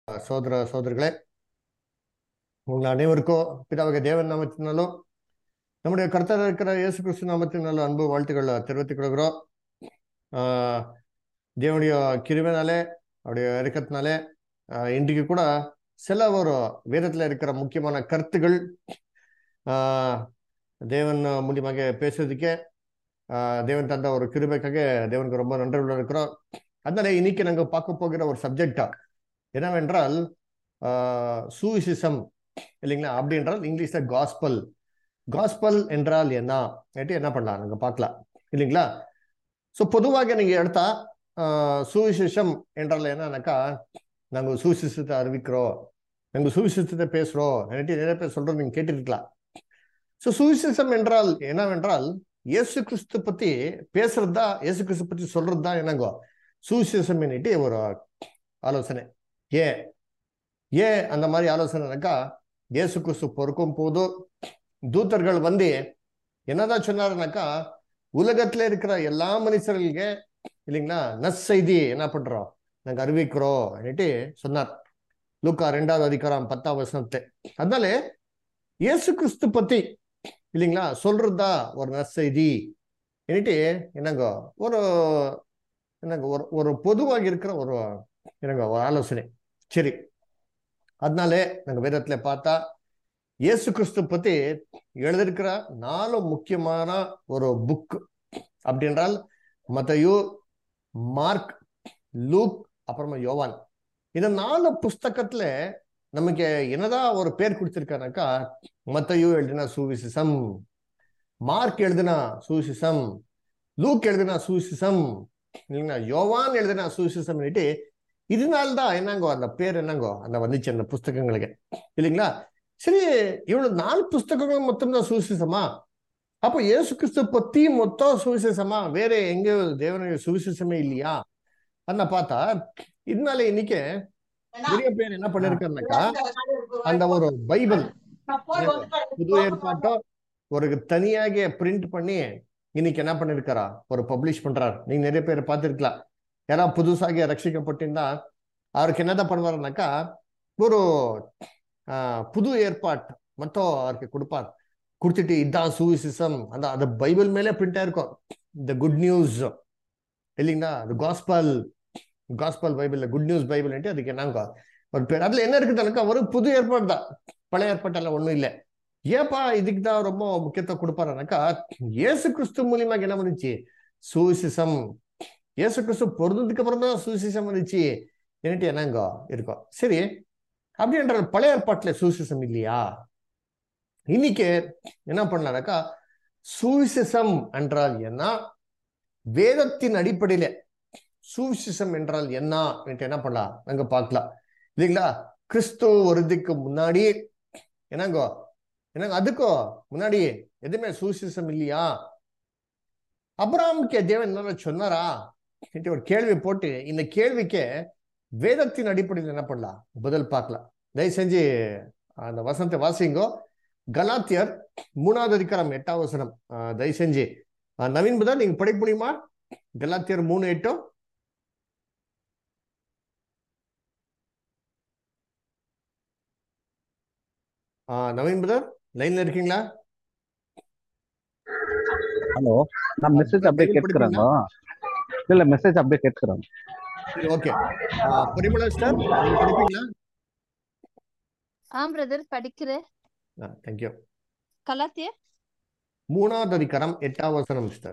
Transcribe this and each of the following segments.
சோதர சோதரிகளே, உங்கள் அனைவருக்கும் பிதாவாகிய தேவன் நாமத்தினாலும் நம்முடைய கர்த்தர் இருக்கிற இயேசு கிறிஸ்து நாமத்தினாலும் அன்பு வாழ்த்துக்களை தெரிவித்துக் கொள்கிறோம். தேவனுடைய கிருபையினாலே, அவருடைய இறக்கத்தினாலே இன்றைக்கு கூட சில ஒரு வேதத்தில் இருக்கிற முக்கியமான கருத்துகள் தேவன் மூலியமாக பேசுறதுக்கே தேவன் தந்த ஒரு கிருபைக்காக தேவனுக்கு ரொம்ப நன்றி இருக்கிறோம். அதனால இன்னைக்கு நாங்கள் பார்க்க போகிற ஒரு சப்ஜெக்டா என்னவென்றால் சுவிசேஷம் இல்லைங்களா? அப்படி என்றால் இங்கிலீஷ்ல காஸ்பல். காஸ்பல் என்றால் என்ன பண்ணலாம் நாங்க பார்க்கலாம் இல்லைங்களா? ஸோ பொதுவாக நீங்க எடுத்தா சுவிசேஷம் என்றால் என்னன்னாக்கா, நாங்க சுவிசேஷத்தை அறிவிக்கிறோம், நாங்க சுவிசேஷத்தை பேசுறோம் நிறைய பேர் சொல்றது நீங்க கேட்டிருக்கலாம். ஸோ சுவிசேஷம் என்றால் என்னவென்றால் இயேசு கிறிஸ்து பத்தி பேசுறது தான், இயேசு கிறிஸ்து பத்தி சொல்றது தான் என்னங்கோ சுவிசேஷம் என்னட்டு ஒரு ஆலோசனை. ஏன் அந்த மாதிரி ஆலோசனைனாக்கா, இயேசு கிறிஸ்து பொறுக்கும் போது தூதர்கள் வந்து என்னதான் சொன்னாருனாக்கா, உலகத்துல இருக்கிற எல்லா மனுஷர்களுக்கு இல்லைங்களா நற்செய்தி என்ன பண்றோம் நாங்க அறிவிக்கிறோம் சொன்னார். லூக்கா 2வது அதிகாரம் 10வது வசனத்தை. அதனால இயேசு கிறிஸ்து பத்தி இல்லைங்களா சொல்றதா ஒரு நற்செய்தி என்னங்க ஒரு ஒரு பொதுவாக இருக்கிற ஒரு ஒரு ஆலோசனை. சரி, அதனாலே நாங்க வேதத்துல பார்த்தா இயேசு கிறிஸ்து பத்தி எழுதியிருக்கிற 4 முக்கியமான ஒரு புக் அப்படின்றால் மத்தேயு, மார்க், லூக், அப்புறமா யோவான். இந்த 4 புஸ்தகத்துல நமக்கு என்னதான் ஒரு பேர் கொடுத்திருக்கானாக்கா, மத்தேயு எழுதின சுவிசேஷம், மார்க் எழுதின சுவிசேஷம், லூக் எழுதின சுவிசேஷம் இல்லைங்களா, யோவான் எழுதின சுவிசேஷம். இதனால்தான் என்னங்கோ அந்த பேர் என்னங்கோ அந்த வந்துச்சு அந்த புஸ்தகங்களுக்கு இல்லைங்களா? சரி, இவ்வளவு 4 புஸ்தகங்கள் மொத்தம் தான் சுவிசேஷமா? அப்போ இயேசு கிறிஸ்து பத்தி மொத்தம் சுவிசேஷமா? வேற எங்க தேவனுடைய சுவிசேஷமே இல்லையா அண்ணா பார்த்தா, இதனால இன்னைக்கு நிறைய பேர் என்ன பண்ணிருக்காருனாக்கா, அந்த ஒரு பைபிள் புது ஏற்பாட்டோ ஒரு தனியாக பிரிண்ட் பண்ணி இன்னைக்கு என்ன பண்ணிருக்காரா ஒரு பப்ளிஷ் பண்றாரு. நீங்க நிறைய பேர் பார்த்திருக்கலாம். யாராவது புதுசாக ரட்சிக்கப்பட்டிருந்தா அவருக்கு என்னதான் பண்ணுவாருனாக்கா, ஒரு புது ஏற்பாட்டு மட்டும் அவருக்கு கொடுப்பார். கொடுத்துட்டு இதுதான் சுவிசேஷம், அந்த பைபிள் மேலே பிரிண்டா இருக்கும், இந்த குட் நியூஸ் இல்லைங்களா, அது gospel Bible, good news Bible அதுக்கு என்னங்க ஒரு பேர். அதுல என்ன இருக்குதுனாக்கா ஒரு புது ஏற்பாடு தான், பழைய ஏற்பாட்டெல்லாம் ஒண்ணும் இல்லை. ஏப்பா இதுக்கு தான் ரொம்ப முக்கியத்துவம் கொடுப்பாருனாக்கா, இயேசு கிறிஸ்து மூலியமாக என்ன வந்துச்சு சுவிசேஷம். இயேசு கிறிஸ்து பொருந்ததுக்கு அப்புறம் தான் சுவிசேஷம் வந்துச்சு என்னங்க இருக்கும். சரி, அப்படின்ற பழைய ஏற்பாட்டுல சுவிசேஷம் இல்லையா? இன்னைக்கு என்ன பண்ணலாம்னாக்கா, சுவிசேஷம் என்றால் என்ன, வேதத்தின் அடிப்படையில சுவிசேஷம் என்றால் என்ன பண்ணலாம் நாங்க பார்க்கலாம் இல்லைங்களா? கிறிஸ்து வருதுக்கு முன்னாடி என்னங்கோ அதுக்கோ முன்னாடி எதுவுமே சுவிசேஷம் இல்லையா? அபிரகாமுக்கு தேவன் என்ன சொன்னாரா ஒரு கேள்வி போட்டு, இந்த கேள்விக்கு வேதத்தின் அடிப்படையில் என்ன பண்ணலாம் பதில் பார்க்கலாம். தயவு செஞ்சு அந்த வசனத்தை வாசிங்கோ. கலாத்தியர் 3வது அதிகாரம் 8வது வசனம். தயவு செஞ்சு நவீன் புதா நீங்க படிக்க முடியுமா? கலாத்தியர் 3:8. நவீன் புதர் லைன்ல இருக்கீங்களா? ஹலோ, நான் மெசேஜ் அப்படியே கேட்கிறேங்க. இல்ல மெசேஜ் அப்படியே கேட்கிறேன். ஓகே, பரிமளா சிஸ்டர் நீங்க படிப்பீங்களா? பிரதர் படிக்கிறேன். Thank you. கலாத்தியர் 3வது அதிகாரம் 8வது வசனம் சிஸ்டர்.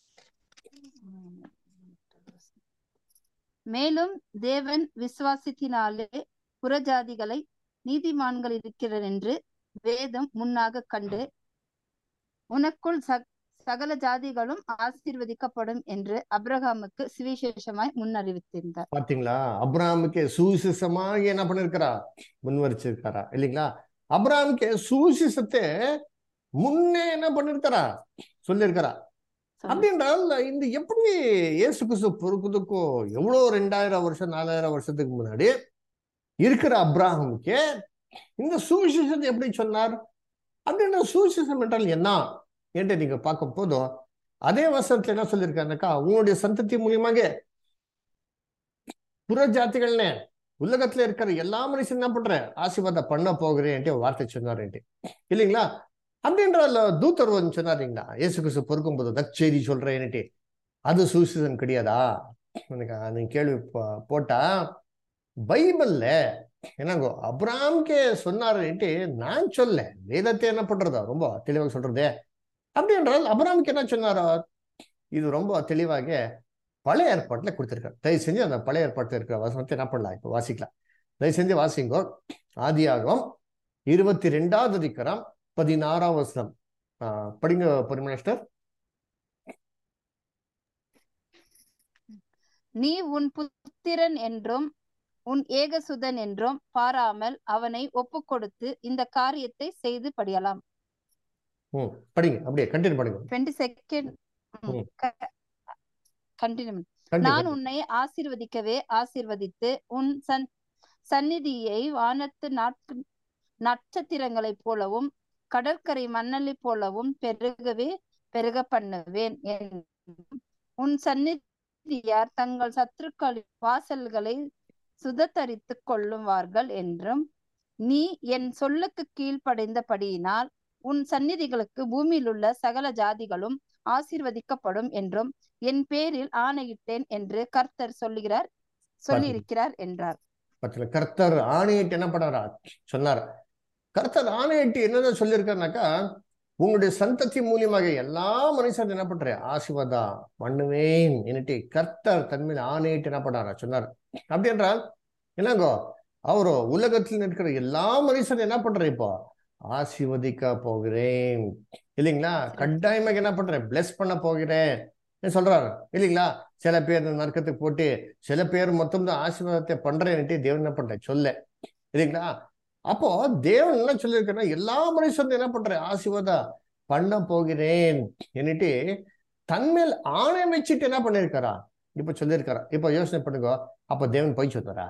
மேலும் தேவன் விசுவாசத்தினாலே புறஜாதிகளை நீதிமான்கள் இருக்கிறார் என்று வேதம் முன்னாக கண்டு, உனக்குள் சகல ஜாதிகளும் ஆசீர்வதிக்கப்படும் என்று அபிரகாமுக்கு சுவிசேஷமாய் முன்னறிவித்திருந்தார். பாத்தீங்களா? அபிரகாமுக்கு சுவிசேஷமாக என்ன பண்ணிருக்கிறா முன்வரிச்சிருக்காரா இல்லைங்களா? அபிரகாமுக்கு சுவிசேஷத்தை முன்னே என்ன பண்ணிருக்காரா சொல்லியிருக்கிறா. அப்படின்றால் இந்த எப்படி இயேசு கிறிஸ்து பொறுக்குதுக்கும் எவ்வளோ 2000 வருஷம் 4000 வருஷத்துக்கு முன்னாடி இருக்கிற அபிரகாமுக்கு இந்த சுவிசேஷத்தை எப்படி சொன்னார்? அப்படின்ற சுவிசேஷம் என்றால் என்ன என்று நீங்க பார்க்கும் போதும் அதே வசனத்துல என்ன சொல்லியிருக்காருனாக்கா, உங்களுடைய சந்ததி மூலியமாக புற ஜாதிகள்னே உலகத்துல இருக்கிற எல்லா மனுஷன் என்ன பண்றேன் ஆசீர்வாதம் பண்ண போகிறேன்ட்டு வார்த்தை சொன்னாருன்ட்டு இல்லைங்களா? அப்படின்ற தூத்தர் வந்து சொன்னாருங்களா, இயேசு கிறிஸ்து பொறுக்கும் போது நற்செய்தி சொல்றேன்னுட்டு. அது சுவிசேஷம் கிடையாதா? எனக்கு நீங்க கேள்வி போட்டா பைபிள்ல என்னங்கோ அப்ராம்கே சொன்னாருன்ட்டு நான் சொல்ல, வேதத்தை என்ன பண்றதா ரொம்ப தெளிவாக சொல்றதே. அப்படி என்றால் அப்ராம்க்கு என்ன சொன்னாரோ இது ரொம்ப தெளிவாக பழைய ஏற்பாட்டுல கொடுத்திருக்காரு. தயவு செஞ்சு அந்த பழைய ஏற்பாட்டில் இருக்கிற வசனத்தை என்ன பண்ணலாம், இப்ப வாசிக்கலாம். தயவு செஞ்சு வாசிங்கோ. ஆதியாகமம் 22வது அதிகாரம் 16வது வசனம் படிங்க பரிமேஸ்டர். நீ உன் புத்திரன் என்றும் உன் ஏகசுதன் என்றும் பாராமல் அவனை ஒப்பு கொடுத்து இந்த காரியத்தை செய்து படியலாம். படிங்க, அப்படியே கண்டினியூ பண்ணுங்க. 22nd நான் உன்னை ஆசீர்வதிக்கவே ஆசீர்வதித்து உன் சந்நிதியை வானத்து நட்சத்திரங்களைப் போலவும் கடற்கரை மணலை போலவும் பெருகவே பெருக பண்ணுவேன். உன் சந்நிதியார் தங்கள் சத்துருக்களின் வாசல்களை சுதத்தரித்துக் கொள்ளுவார்கள் என்றும், நீ என் சொல்லுக்கு கீழ்ப்படைந்தபடியினால் உன் சந்நிதிகளுக்கு பூமியில் உள்ள சகல ஜாதிகளும் ஆசீர்வதிக்கப்படும் என்றும் என் பேரில் ஆணையிட்டேன் என்று கர்த்தர் சொல்லியிருக்கிறார் என்றார். கர்த்தர் ஆணையிட்டு என்ன பண்ணாரா சொன்னார். கர்த்தர் ஆணையிட்டு என்னதான் சொல்லியிருக்காருனாக்கா, உங்களுடைய சந்ததி மூலியமாக எல்லா மனுஷன் என்ன பண்ற ஆசீர்வாதம் பண்ணுவேன் என்னட்டு கர்த்தர் தன்மையில் ஆணையிட்டு என்ன பண்ணாரா சொன்னார். அப்படி என்றால் என்னங்கோ அவரு உலகத்தில் இருக்கிற எல்லா மனுஷன் என்ன பண்ற இப்போ ஆசீர்வதிக்க போகிறேன் இல்லைங்களா? கட்டாயமாக என்ன பண்றேன் பிளஸ் பண்ண போகிறேன் சொல்றாரு இல்லைங்களா? சில பேர் நரக்கத்துக்கு போட்டு சில பேர் மொத்தம் தான் ஆசீர்வாதத்தை பண்றேன்ட்டு தேவன் என்ன பண்றேன் சொல்ல இல்லைங்களா? அப்போ தேவன் என்ன சொல்லியிருக்கா, எல்லா மனுஷன் என்ன பண்றேன் ஆசீர்வாதம் பண்ண போகிறேன் என்னட்டு தன்மேல் ஆணை வச்சுட்டு என்ன பண்ணிருக்காரா இப்ப சொல்லியிருக்காரா. இப்ப யோசனை பண்ணுங்க, அப்ப தேவன் பொய் சொல்றாரா?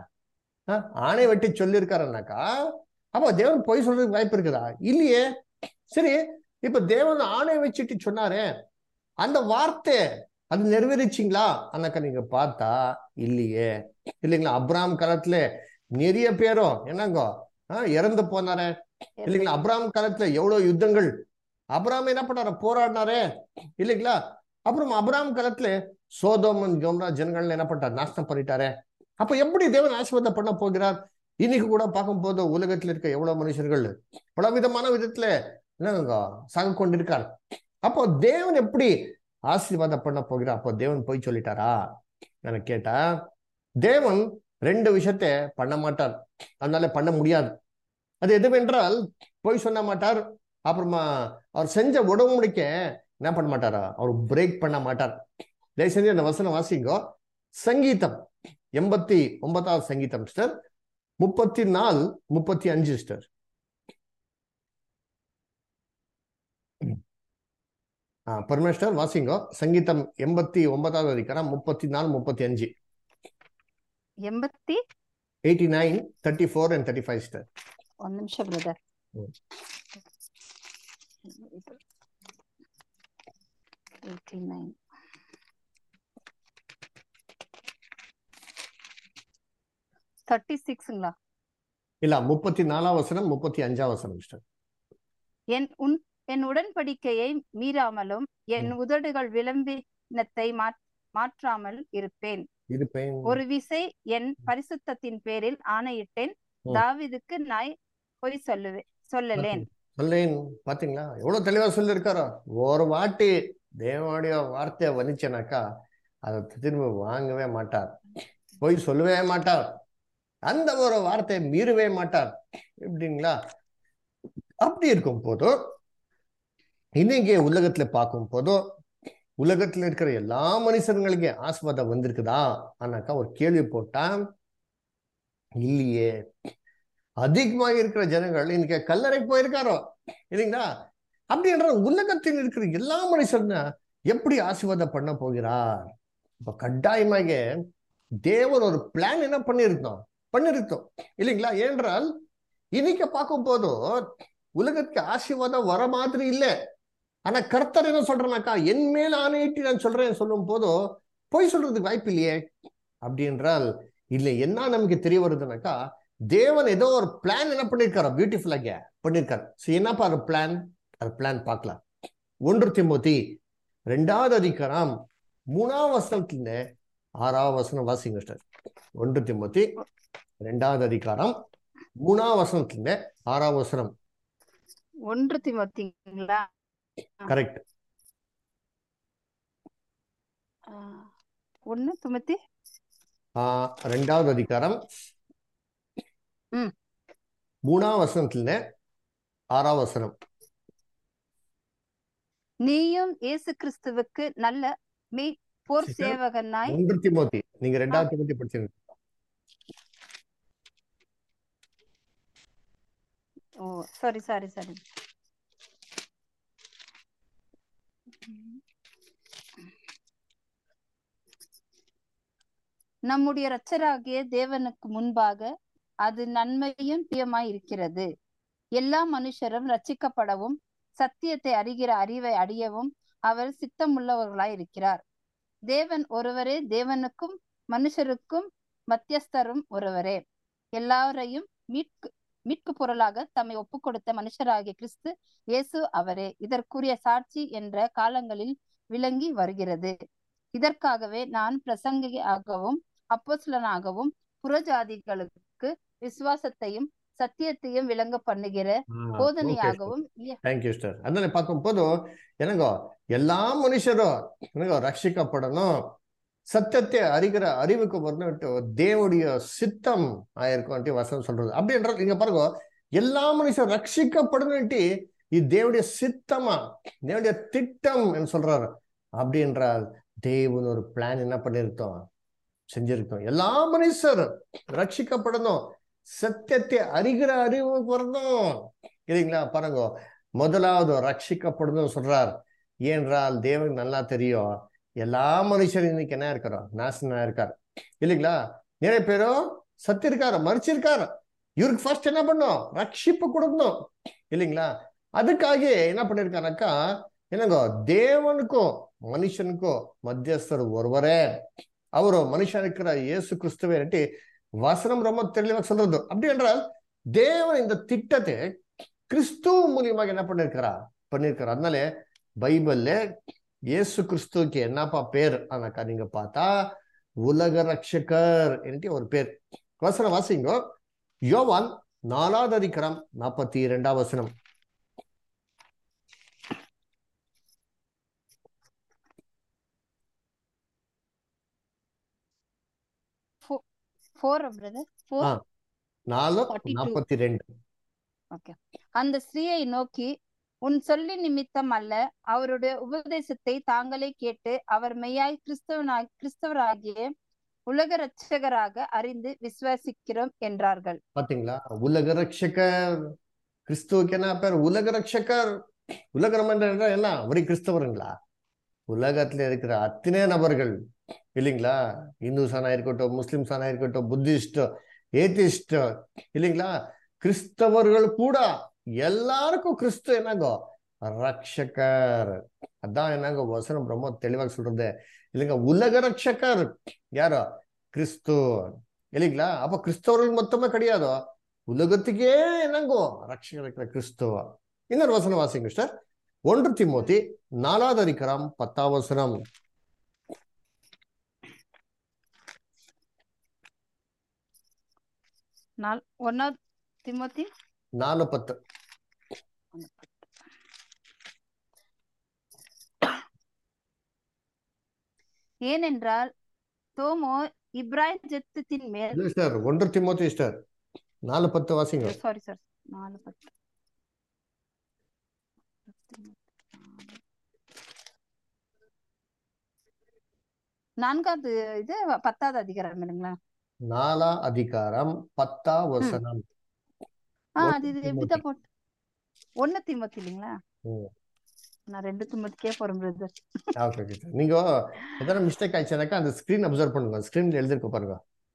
ஆணை வெட்டி சொல்லியிருக்காருனாக்கா அப்ப தேவன் பொய் சொல்றதுக்கு வாய்ப்பு இருக்குதா? இல்லையே. சரி, இப்ப தேவன் ஆணை வச்சுட்டு சொன்னாரே அந்த வார்த்தை அது நிறைவேறிச்சிங்களா அண்ணாக்கா நீங்க பார்த்தா இல்லையே இல்லைங்களா? அப்ராம் காலத்துல நிறைய பேரும் என்னங்கோ இறந்து போனாரே இல்லைங்களா? அப்ராம் காலத்துல எவ்வளவு யுத்தங்கள் அப்ராம் என்ன பண்ணாரு போராடினாரே இல்லைங்களா? அப்புறம் அப்ராம் காலத்துல சோதோம் கோம்ரா ஜனங்கள் என்ன பண்ணிட்டார் நாசனம் பண்ணிட்டாரே. அப்ப எப்படி தேவன் ஆசீர்வாதம் பண்ண போகிறார்? இன்னைக்கு கூட பார்க்கும் போது உலகத்துல இருக்க எவ்வளவு மனுஷர்கள் பல விதமான விதத்துல என்னங்க சாக கொண்டிருக்கார். அப்போ தேவன் எப்படி ஆசீர்வாதம் பண்ண போகிறார்? அப்போ தேவன் போய் சொல்லிட்டாரா எனக்கு கேட்டா, தேவன் 2 விஷயத்த பண்ண மாட்டார், அதனால பண்ண முடியாது. அது எதுவென்றால் போய் சொல்ல மாட்டார், அப்புறமா அவர் செஞ்ச உடம்புடிக்க என்ன பண்ண மாட்டாரா அவர் பிரேக் பண்ண மாட்டார். தயவு செஞ்சு அந்த வசனம் வாசிங்கோ. சங்கீதம் 89வது சங்கீதம் சிஸ்டர் 34, 35 சிஸ்டர். பரமேஸ்வர் வாசிங்கோ. சங்கீதம் 89வது அதிகாரம் 34, 35. 89, 34 and 35 சிஸ்டர். ஒரு நிமிஷம் பிரதர். இல்ல 34வது வசனம் 35வது வசனம் சிஸ்டர். என் உடன்படிக்கையை மீறாமலும் என் உதடுகள் விளம்பினத்தை மாற்றாமல் இருப்பேன். ஒரு விசை என் பரிசுத்தத்தின் பேரில் ஆணையிட்டேன், தாவீதுக்கு நான் பொய் சொல்லலேன். பாத்தீங்களா எவ்வளவு தெளிவா சொல்லி இருக்காரோ. ஒரு வாட்டி தேவனுடைய வார்த்தையை வந்துச்சேனாக்கா அதை திரும்ப வாங்கவே மாட்டார், பொய் சொல்லவே மாட்டார், அந்த ஒரு வார்த்தையை மீறவே மாட்டார். எப்படிங்களா? அப்படி இருக்கும் போதோ இன்னைக்கு உலகத்துல பார்க்கும் போதோ உலகத்துல இருக்கிற எல்லா மனுஷங்களுக்கு ஆசீர்வாதம் வந்திருக்குதா ஆனாக்கா ஒரு கேள்வி போட்டா இல்லையே. அதிகமாக இருக்கிற ஜனங்கள் இன்னைக்கு கல்லறைக்கு போயிருக்காரோ இல்லைங்களா? அப்படின்ற உலகத்தில் இருக்கிற எல்லா மனுஷன்னா எப்படி ஆசீர்வாதம் பண்ண போகிறார்? இப்ப கட்டாயமாக தேவன் ஒரு பிளான் என்ன பண்ணிருக்கோம் இல்லைங்களா? ஏனென்றால் இன்னைக்கு பார்க்கும் போதோ உலகத்துக்கு ஆசீர்வாதம் வர மாதிரி இல்லை. ஆனா கர்த்தர் என்ன சொல்றேனாக்கா என் மேல் ஆணையிட்டு நான் சொல்றேன் சொல்லும் போதோ பொய் சொல்றதுக்கு வாய்ப்பு இல்லையே. அப்படி என்றால் இதுல என்ன நமக்கு தெரிய வருதுனாக்கா, தேவன் ஏதோ ஒரு பிளான் என்ன பண்ணிருக்காரு, பியூட்டிஃபுல்லாக பண்ணிருக்காரு. என்னப்பா அது பிளான்? அது பிளான் பார்க்கலாம். 1 திமோத்தி 2வது அதிகாரம் 3வது வசனத்துல 6வது வசனம் வாசிங்க சார். 1 திமோத்தி 2வது அதிகாரம் 3வது வசனத்துல 6வது வசனம். 1 திமோத்திங்களா? கரெக்ட். 1 திமோத்தி 2வது அதிகாரம் 3வது வசனத்துல 6வது வசனம். நீயும் இயேசு கிறிஸ்துவுக்கு நல்ல போர் சேவகனாய். 1 திமோத்தி, நீங்க 2வது திமோத்தி படிச்சீங்க. Oh sorry sorry sorry. நம்முடைய இரட்சகராகிய தேவனுக்கு முன்பாக அது நன்மையும் பிரியமாய் இருக்கிறது. எல்லா மனுஷரும் ரட்சிக்கப்படவும் சத்தியத்தை அறிகிற அறிவை அடையவும் அவர் சித்தமுள்ளவர்களாய் இருக்கிறார். தேவன் ஒருவரே, தேவனுக்கும் மனுஷருக்கும் மத்தியஸ்தரும் ஒருவரே. எல்லாரையும் மீட்கு பொருளாக தம்மை ஒப்பு கொடுத்த மனுஷராகிய கிறிஸ்து இயேசு அவரே இதற்குரிய சாட்சி என்ற காலங்களில் விளங்கி வருகிறது. இதற்காகவே நான் பிரசங்கியாகவும் அப்போஸ்தலனாகவும் புறஜாதிகளுக்கு விசுவாசத்தையும் சத்தியத்தையும் விளங்க பண்ணுகிற போதனையாகவும். Thank you sir. அதனால பார்க்கும் போது என்னங்கோ எல்லா மனுஷரும் என்னங்கோ ரட்சிக்கப்படணும், சத்தியத்தை அறிகிற அறிவுக்கு வரணும், தேவனுடைய சித்தம் ஆயிருக்கும் வசனம் சொல்றது. அப்படின்ற நீங்க பாருங்க, எல்லா மனுஷரும் ரட்சிக்கப்படணும், இது தேவனுடைய சித்தமா, தேவனுடைய திட்டம் என்று சொல்றாரு. அப்படின்றால் தேவன் ஒரு பிளான் என்ன பண்ணிருக்கோம், செஞ்சிருக்கோம். எல்லா மனுஷரும் ரட்சிக்கப்படணும், சத்தியத்தை அறிகிற அறிவு வரணும் இல்லைங்களா? பாருங்க, முதலாவது ரட்சிக்கப்படணும் சொல்றார். ஏனென்றால் தேவன் நல்லா தெரியும் எல்லா மனுஷரும் இன்னைக்கு என்ன இருக்கிறோம், நாசனா இருக்காரு இல்லைங்களா? நிறைய பேரும் சத்து இருக்காரு, மறிச்சிருக்காரு. இவருக்கு ஃபர்ஸ்ட் என்ன பண்ணும், ரட்சிப்பு கொடுக்கணும் இல்லைங்களா? அதுக்காக என்ன பண்ணிருக்காருனாக்கா, என்னங்கோ தேவனுக்கும் மனுஷனுக்கும் மத்தியஸ்தர் ஒருவரே, அவரு மனுஷன் இருக்கிற இயேசு கிறிஸ்துவே வசனம் ரொம்ப தெளிவாக சொல்றது. அப்படி என்றால் தேவன் இந்த திட்டத்தை கிறிஸ்துவ மூலியமாக என்ன பண்ணிருக்கிறார். அதனால பைபிள்ல இயேசு கிறிஸ்துவுக்கு என்னப்பா பேர் ஆனாக்கா, நீங்க பார்த்தா உலக ரட்சகர் என்று ஒரு பேர். வசனம் வாசிங்கோ, யோவான் 4வது அதிகாரம் 42வது வசனம். அந்த ஸ்திரீயை நோக்கி, உன் சொல்லி நிமித்தம் அல்ல, அவருடைய உபதேசத்தை தாங்களே கேட்டு அவர் மெய்யாய் கிறிஸ்தவராகிய உலக ரட்சகராக அறிந்து விசுவாசிக்கிறோம் என்றார்கள். பாத்தீங்களா? உலக ரட்சகர் கிறிஸ்துவுக்கு என்ன பேர், உலக ரட்சகர். உலகம் எல்லாம் அவரே கிறிஸ்தவருங்களா? உலகத்துல இருக்கிற அத்தனை நபர்கள் இல்லைங்களா, இந்துஸானா இருக்கட்டும், முஸ்லிம்ஸானா இருக்கட்டும், புத்திஸ்ட், ஏத்திஸ்ட் இல்லைங்களா, கிறிஸ்தவர்கள் கூட எல்லாருக்கும் கிறிஸ்து என்னங்கோ ரட்சகர். அதான் என்னங்க வசனம் ரொம்ப தெளிவாக சொல்றது இல்லைங்க. உலக ரட்சகர் யாரோ கிறிஸ்து இல்லைங்களா? அப்ப கிறிஸ்தவர்கள் மொத்தமே கிடையாதோ, உலகத்துக்கே என்னங்கோ ரட்சகர் இருக்கிற கிறிஸ்துவ. இன்னொரு வசனம் வாசிங்க சார். 1 திமோத்தி 4வது அதிகாரம் 10வது வசனம். 1 திமோத்தி 4:10. ஏனென்றால் தோமோ இப்ராஹிம் ஜெத்தத்தின் மேல். 1 திமோத்தி 4:10 வாசிங்க. Sorry sir, 4:10. 4வது இது 10வது அதிகாரம் இல்லைங்களா? 4 அதிகாரம் 10வது வசனம். அது எப்படிதான் போட்டு 1 திமோத்தி இல்லைங்களா? நான் 2 திமோத்திக்கே போறேன் பிரதர். Okay okay. நீங்க எதனா மிஸ்டேக் ஆயிடுச்சுனாக்கா அந்த ஸ்கிரீன் அப்சர்வ் பண்ணுங்க. ஸ்கிரீன்ல எழுதிருக்க பாருங்க.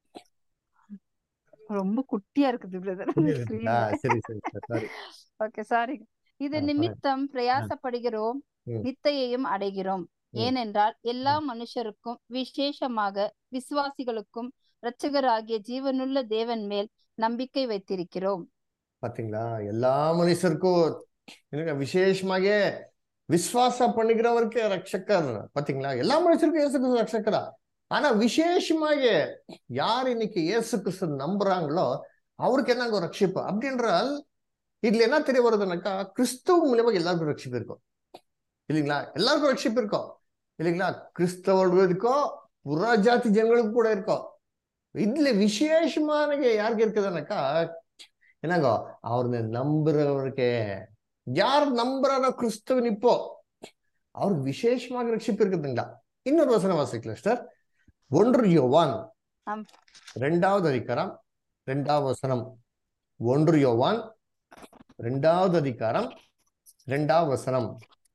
ரொம்ப குட்டியா இருக்குது பிரதர் ஸ்கிரீன். சரி சரி சரி. Okay sorry. இது நிமித்தம் பிரயாசப்படுகிறோம், நித்தையையும் அடைகிறோம். ஏனென்றால் எல்லா மனுஷருக்கும் விசேஷமாக விசுவாசிகளுக்கும் இரட்சகராகிய ஜீவனுள்ள தேவன் மேல் நம்பிக்கை வைத்திருக்கிறோம். பாத்தீங்களா, எல்லா மனுஷருக்கும் விசேஷமாக விசுவாச பண்ணுகிறவருக்கு ரட்சகர். பாத்தீங்களா, எல்லா மனுஷருக்கும் இயேசு கிறிஸ்து ரட்சகரா. ஆனா விசேஷமாக யார் இன்னைக்கு இயேசு கிறிஸ்து நம்புறாங்களோ அவருக்கு என்னங்க ரட்சிப்பு அப்படின்றால் இதுல என்ன தெரிய வருதுன்னாக்கா, கிறிஸ்துவ மூலியமா எல்லாருக்கும் ரட்சிப்பு இருக்கும் இல்லைங்களா? எல்லாருக்கும் ரட்சிப்பு இருக்கும் இல்லைங்களா? கிறிஸ்தவர்களுக்கும் இருக்கோ, புறஜாதி ஜனங்களுக்கு கூட இருக்கும். இதுல விசேஷமான யாருக்கு இருக்குதுன்னாக்கா என்னங்கோ, அவரு நம்புறவருக்கே. யார் நம்புறாரோ கிறிஸ்துவன் இப்போ அவருக்கு விசேஷமாக ரட்சிப்பு இருக்குதுங்களா? இன்னொரு வசனம் வாசிக்கலாம் சார். 1 யோவான் 2வது அதிகாரம் 2வது வசனம். 1 யோவான் 2வது அதிகாரம் 2வது வசனம்.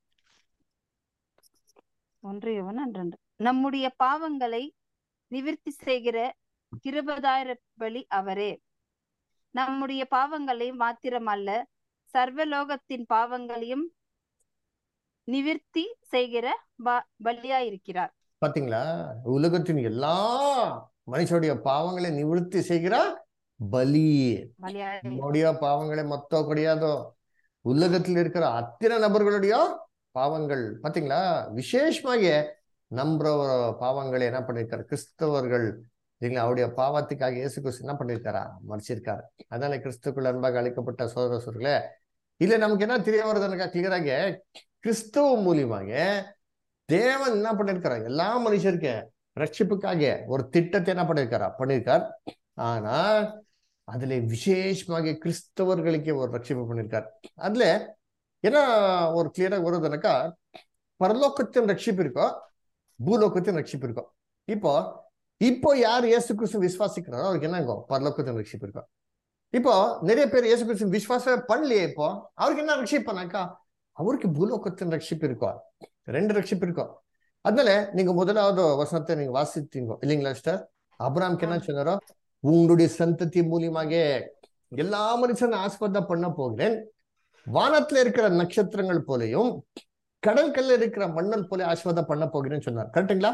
1 யோவான் 2. நம்முடைய பாவங்களை நிவிர்த்தி செய்கிற கிருபைதார பலி அவரே. நம்முடைய பாவங்களை மாத்திரமல்ல, சர்வலோகத்தின் பாவங்களையும் நிவிர்த்தி செய்கிற பலியாயிருக்கிறார். பாத்தீங்களா, உலகத்தின் எல்லா மனுஷனுடைய பாவங்களை நிவர்த்தி செய்கிற பலி. நம்முடைய பாவங்களை மொத்தம் கிடையாதோ, உலகத்தில் இருக்கிற அத்தனை நபர்களுடைய பாவங்கள். பாத்தீங்களா, விசேஷமாக நம்புற பாவங்களை என்ன பண்ணிருக்காரு கிறிஸ்தவர்கள் இல்லைங்களா? அவருடைய பாவத்துக்காக இயேசு கிறிஸ்து என்ன பண்ணிருக்காரா? மறைச்சிருக்காரு. அதனால கிறிஸ்துக்குள் அன்பாக அழைக்கப்பட்ட சோதர சோதரர்களே, இல்ல நமக்கு என்ன தெரிய வருதுன்னாக்கா, கிளியராக கிறிஸ்துவ மூலியமாக தேவன் என்ன பண்ணிருக்காரா? எல்லா மனுஷருக்கு ரட்சிப்புக்காக ஒரு திட்டத்தை என்ன பண்ணிருக்கார். ஆனா அதுல விசேஷமாக கிறிஸ்தவர்களுக்கு ஒரு ரட்சிப்பு பண்ணிருக்கார். அதுல என்ன ஒரு கிளியராக வருதுன்னாக்கா, பரலோகத்தின் ரட்சிப்பு இருக்கோ, பூலோகத்தின் ரட்சிப்பு இருக்கோ. இப்போ யார் இயேசு கிறிஸ்து விசுவாசிக்கிறாரோ அவருக்கு என்னங்கோ பரலோகத்தின் ரட்சிப்பு இருக்கோ. இப்போ நிறைய பேர் இயேசு கிறிஸ்து விசுவாசம் பண்ணலையே, இப்போ அவருக்கு என்ன ரட்சிப்பானாக்கா, அவருக்கு பூலோகத்தின் ரட்சிப்பு இருக்கோ. 2 ரட்சிப்பு இருக்கும். அதனால நீங்க முதலாவது வசனத்தை நீங்க வாசித்தீங்க இல்லைங்களா சிஸ்டர்? அபிரகாமுக்கு என்ன சொன்னாரோ, உங்களுடைய சந்ததி மூலியமாக எல்லா மனுஷனும் ஆசீர்வாதம் பண்ண போகிறேன், வானத்துல இருக்கிற நட்சத்திரங்கள் போலையும் கடற்கல்ல இருக்கிற மண்ணல் போல ஆசீர்வாதம் பண்ண போகிறேன்னு சொன்னார். கரெக்டுங்களா?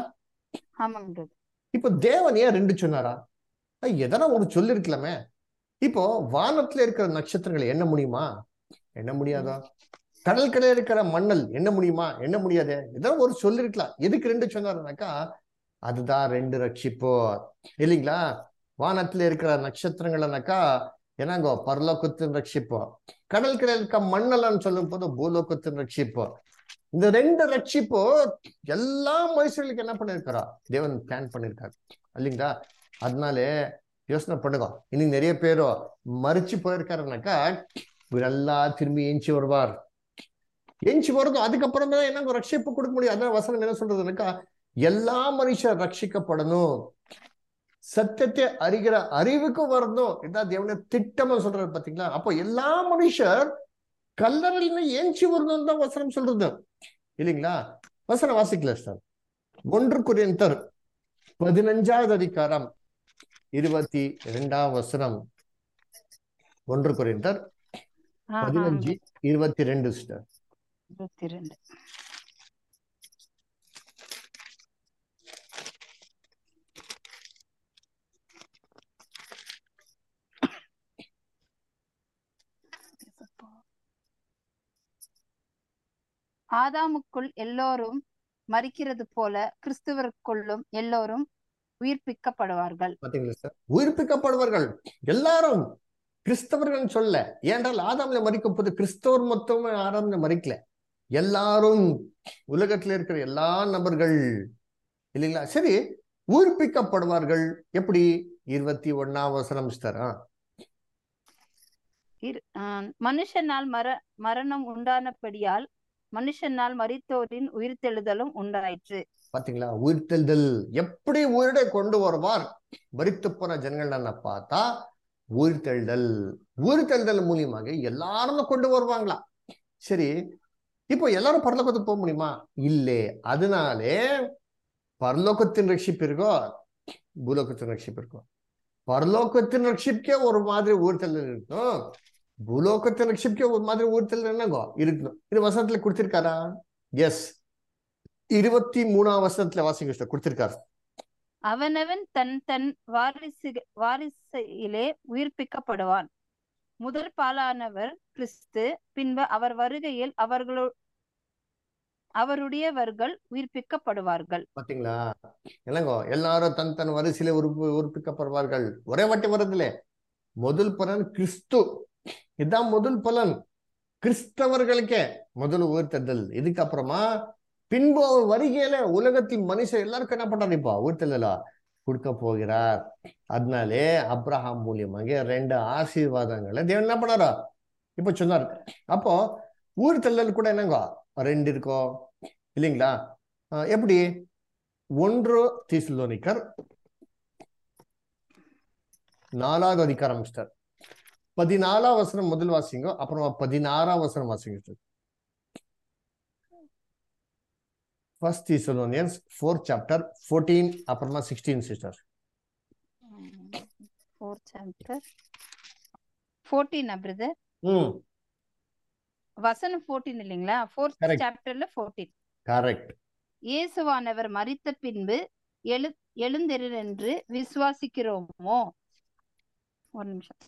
இப்போ தேவன் ஏன் 2 சொன்னாரா? எதனா ஒரு சொல்லிருக்கலாமே. இப்போ வானத்துல இருக்கிற நட்சத்திரங்களை எண்ண முடியுமா? எண்ண முடியாதோ. கடற்கரையில இருக்கிற மண்ணல் என்ன முடியுமா? என்ன முடியாது. ஏதோ ஒரு சொல்லிருக்கலாம். எதுக்கு 2 சொன்னாருனாக்கா, அதுதான் 2 ரட்சிப்போ இல்லைங்களா? வானத்துல இருக்கிற நட்சத்திரங்கள்னாக்கா என்னங்கோ பரலோகத்தின் ரட்சிப்போ, கடற்கரையில இருக்க மண்ணலன்னு சொல்லும் போது பூலோகத்தின் ரட்சிப்போ. இந்த 2 ரட்சிப்போ எல்லா மனுஷர்களுக்கு என்ன பண்ணிருக்காரா? தேவன் பிளான் பண்ணிருக்காரு இல்லைங்களா? அதனால யோசனை பண்ணுங்க. இன்னைக்கு நிறைய பேரோ மறிச்சு போயிருக்காருனாக்கா, இவரெல்லா திரும்பி எஞ்சி வருவார். எஞ்சி வருதோ அதுக்கப்புறம் தான் என்ன ரட்சிப்பு கொடுக்க முடியும். அதான் வசனம் என்ன சொல்றதுனாக்கா, எல்லா மனுஷர் ரட்சிக்கப்படணும், சத்தியத்தை அறிகிற அறிவுக்கு வரணும். இதான் தேவனுடைய திட்டமா சொல்றாரு. பாத்தீங்களா? அப்போ எல்லா மனுஷர் கல்லறையில ஏஞ்சி வரணும் தான் வசனம் சொல்றது இல்லைங்களா? வசனம் வாசிக்கல சார். 1 கொரிந்தியர் 15வது அதிகாரம் 22வது வசனம். 1 கொரிந்தியர் 15:22 சார். 22. ஆதாமுக்குள் எல்லோரும் மரிக்கிறது போல கிறிஸ்துவருக்குள்ளும் எல்லோரும் உயிர்ப்பிக்கப்படுவார்கள். பாத்தீங்களா சார்? உயிர்ப்பிக்கப்படுவார்கள் எல்லாரும். கிறிஸ்தவர்கள் சொல்ல, ஏன்றால் ஆதாம்ல மறிக்கும் போது கிறிஸ்தவர் மொத்தமே ஆதாம்ல மறிக்கல, எல்லாரும் உலகத்துல இருக்கிற எல்லா நபர்கள் இல்லைங்களா? சரி, உயிர்ப்பிக்கப்படுவார்கள் எப்படி? 21வது வசனம் சார். மனுஷனால் மரணம் உண்டானபடியால் மனுஷனால் மரித்தோரின் உயிர்த்தெழுதலும் உண்டாயிற்று. பாத்தீங்களா? உயிர்த்தெழுதல் எப்படி உயிரை கொண்டு வருவார்? மரித்து போன ஜனங்கள் பார்த்தா உயிர்த்தெழுதல் மூலியமாக எல்லாரும் கொண்டு வருவாங்களா? சரி, இப்போ எல்லாரும் பரலோகத்துக்கு போக முடியுமா? இல்லே. அதனாலே பரலோகத்தின் ரட்சிப்பு இருக்கோ, பூலோகத்தின் ரட்சிப்பு இருக்கும். பரலோகத்தின் ரட்சிப்புக்கே ஒரு மாதிரி உயிர்த்தெழுதல் இருக்கும், பூலோகத்தின் ரட்சிப்புக்கே ஒரு மாதிரி உயிர்த்தெழுதல் என்னங்கோ இருக்கணும். இது வசனத்துல கொடுத்திருக்காரா? எஸ். 23வது வசனத்துல வாசிக்க கொடுத்திருக்காரு. அவனவன் தன் தன் வாரிசிலே உயிர்ப்பிக்கப்படுவான். முதல் பாலானவர் கிறிஸ்து, பின்பு அவர் வருகையில் அவருடையவர்கள் உயிர்ப்பிக்கப்படுவார்கள். பாத்தீங்களா? இல்லைங்கோ, எல்லாரும் தன் தன் வரிசையில உறுப்பிக்கப்படுவார்கள். ஒரே வாட்டி வருதுலே. முதல் பலன் கிறிஸ்து. இதுதான் முதல் பலன். கிறிஸ்தவர்களுக்கே முதல் உயிர்த்தெழுதல். இதுக்கப்புறமா பின்பு அவர் வருகையில உலகத்தின் மனுஷன் எல்லாருக்கும் என்ன பண்றாரு? இப்போ உயிர்த்தெழுதலா கொடுக்க போகிறார். அதனாலே அப்ரஹாம் மூலியமாக 2 ஆசீர்வாதங்களை தேவன் என்ன பண்ணாரா இப்ப சொன்னார். அப்போ உயிர்த்தெழுதல் கூட என்னங்க 2 இருக்கோ இல்லைங்களா? எப்படி? 1 தெசலோனிக்கர் 4வது அதிகாரம் மிஸ்டர் 14ஆம் வசனம் முதல் வாசிங்க, அப்புறமா 16ஆம் வசனம் வாசிங்க. First Thessalonians 4th chapter 14 அப்புறமா 16 சிஸ்டர். 4th chapter 14 brother. வசனம் 14 இல்லைங்களா? 4th chapterல 14. கரெக்ட். இயேசுவானவர் மரித்த பின்பு எழுந்திரு என்று விசுவாசிக்கிறோமோ? ஒரு நிமிஷம்.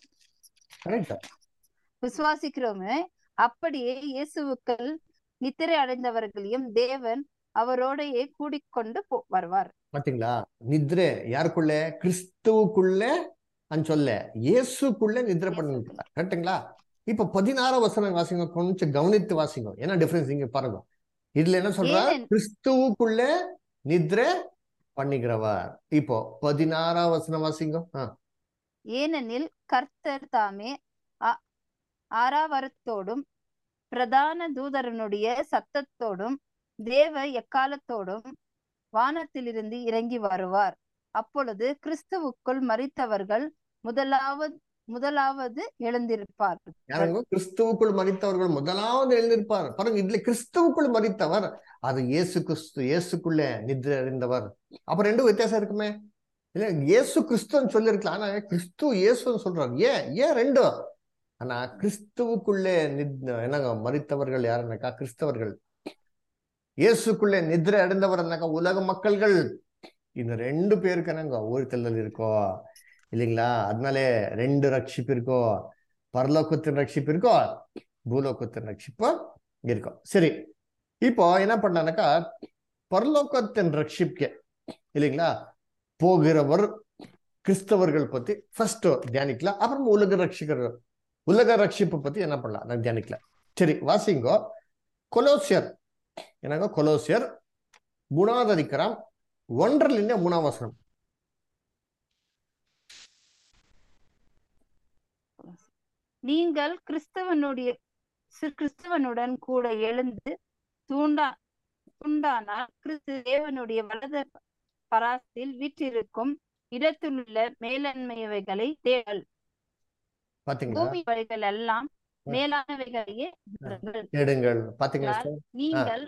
விசுவாசிக்கிறோமே. அப்படியே இயேசுவுக்குள் நித்திரை அடைந்தவர்களையும் தேவன் அவரோடையே கூடிக்கொண்டு வருவார். பாத்தீங்களா? நித்ரே யாருக்குள்ள? கிறிஸ்துவுக்குள்ள சொல்ல இயேசுக்குள்ள நித்ரை பண்ணிருக்கார். கரெக்டுங்களா? இப்ப 16ஆம் வசனம் வாசிங்க, கொஞ்சம் கவனித்து வாசிங்க. என்ன டிஃபரன்ஸ் இங்க பாருங்க. இதுல என்ன சொல்றார்? கிறிஸ்துவுக்குள்ள நித்ரை பண்ணுகிறவர். இப்போ 16ஆம் வசனம் வாசிங்க. ஏனெனில் கர்த்தர் தாமே ஆராவரத்தோடும் பிரதான தூதரனுடைய சத்தத்தோடும் தேவ எக்காலத்தோடும் வானத்திலிருந்து இறங்கி வருவார். அப்பொழுது கிறிஸ்துவுக்குள் மரித்தவர்கள் முதலாவது எழுந்திருப்பார். கிறிஸ்துவுக்குள் மரித்தவர்கள் முதலாவது எழுந்திருப்பார். பாருங்க, இதுல கிறிஸ்துவுக்குள் மரித்தவர் அது இயேசு கிறிஸ்து, இயேசுக்குள்ள நித்ரை அறிந்தவர். அப்ப 2 வித்தியாசம் இருக்குமே இல்ல? இயேசு கிறிஸ்துன்னு சொல்லிருக்கலாம், ஆனா கிறிஸ்து இயேசுன்னு சொல்றாரு. ஏன் 2? ஆனா கிறிஸ்துவுக்குள்ளே என்னங்க மரித்தவர்கள் யாருன்னாக்கா கிறிஸ்தவர்கள், இயேசுக்குள்ளே நித்ரை அடைந்தவர்னாக்கா உலக மக்கள்கள். இந்த 2 பேருக்கு என்னங்க உயிர்த்தெழுதல் இருக்கோ இல்லைங்களா? அதனாலே 2 ரட்சிப்பு இருக்கோ. பரலோகத்தின் ரட்சிப்பு இருக்கோ, பூலோகத்தின் ரட்சிப்பு இருக்கோ. சரி, இப்போ என்ன பண்ணானாக்கா பரலோகத்தின் ரட்சிப்புக்கு இல்லைங்களா போகிறவர் கிறிஸ்தவர்கள் பத்தி ஃபர்ஸ்ட் தியானிக்கலாம். அப்புறம் உலக ரட்சிப்பு பத்தி என்ன பண்ணலாம் நான் தியானிக்கலாம். சரி, வாசிங்கோ. கொலோசியர் என்னங்க? கொலோசியர் 3வது அதிகாரம் 1லிருந்து 3ஆம் வசனம். நீங்கள் கிறிஸ்தவனுடன் கூட எழுந்து துண்டானால் கிறிஸ்து தேவனுடைய வலது பராசில் வீற்றிருக்கும் இடத்திலுள்ள மேலாண்மையவைகளை தேடல். பூமி வழிகள் எல்லாம் மேலானவைகளையே தேடுங்கள். பாத்தீங்களா? நீங்கள்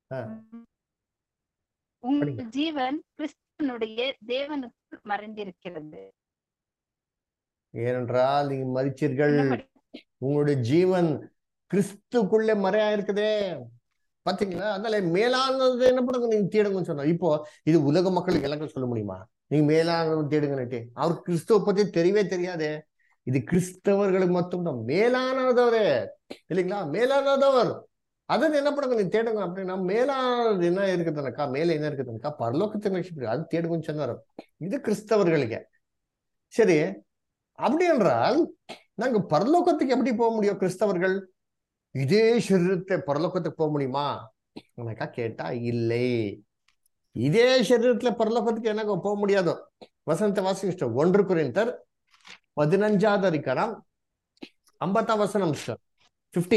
உங்கள் ஜீவன் கிறிஸ்துவனுடைய தேவனுக்கு மறைந்திருக்கிறது. ஏனென்றால் நீங்க மரிச்சீர்கள், உங்களுடைய ஜீவன் கிறிஸ்துக்குள்ளே மறையா இருக்குதே. பாத்தீங்களா? அதனால மேலானது என்ன பண்ணுங்க, நீங்க தேடுங்கன்னு சொன்னா. இப்போ இது உலக மக்களுக்கு எல்லாருக்கும் சொல்ல முடியுமா நீங்க மேலானது தேடுங்கன்னுட்டு? அவருக்கு கிறிஸ்துவ பத்தி தெரியவே தெரியாது. இது கிறிஸ்தவர்களுக்கு மட்டும்தான் மேலானதவரே இல்லைங்களா? மேலானதவர். அதன் என்ன பண்ணுங்க, நீ தேடுங்க. அப்படின்னா மேலானது என்ன இருக்குதுனாக்கா, மேல என்ன இருக்குதுனாக்கா பரலோகத்தின் ரட்சிப்பு, அது தேடுங்கன்னு சொன்னாரு. இது கிறிஸ்தவர்களுக்கு. சரி, அப்படி என்றால் நாங்க பரலோகத்துக்கு எப்படி போக முடியும்? கிறிஸ்தவர்கள் இதே சரீரத்தை பரலோகத்துக்கு போக முடியுமா எனக்கா கேட்டா இல்லை. இதே சரீரத்துல பரலோகத்துக்கு எனக்கு போக முடியாது. வசனத்தை வாசிங்க. 1 கொரிந்தியர் 15வது அதிகாரம் 50ஆம் வசனம் 50.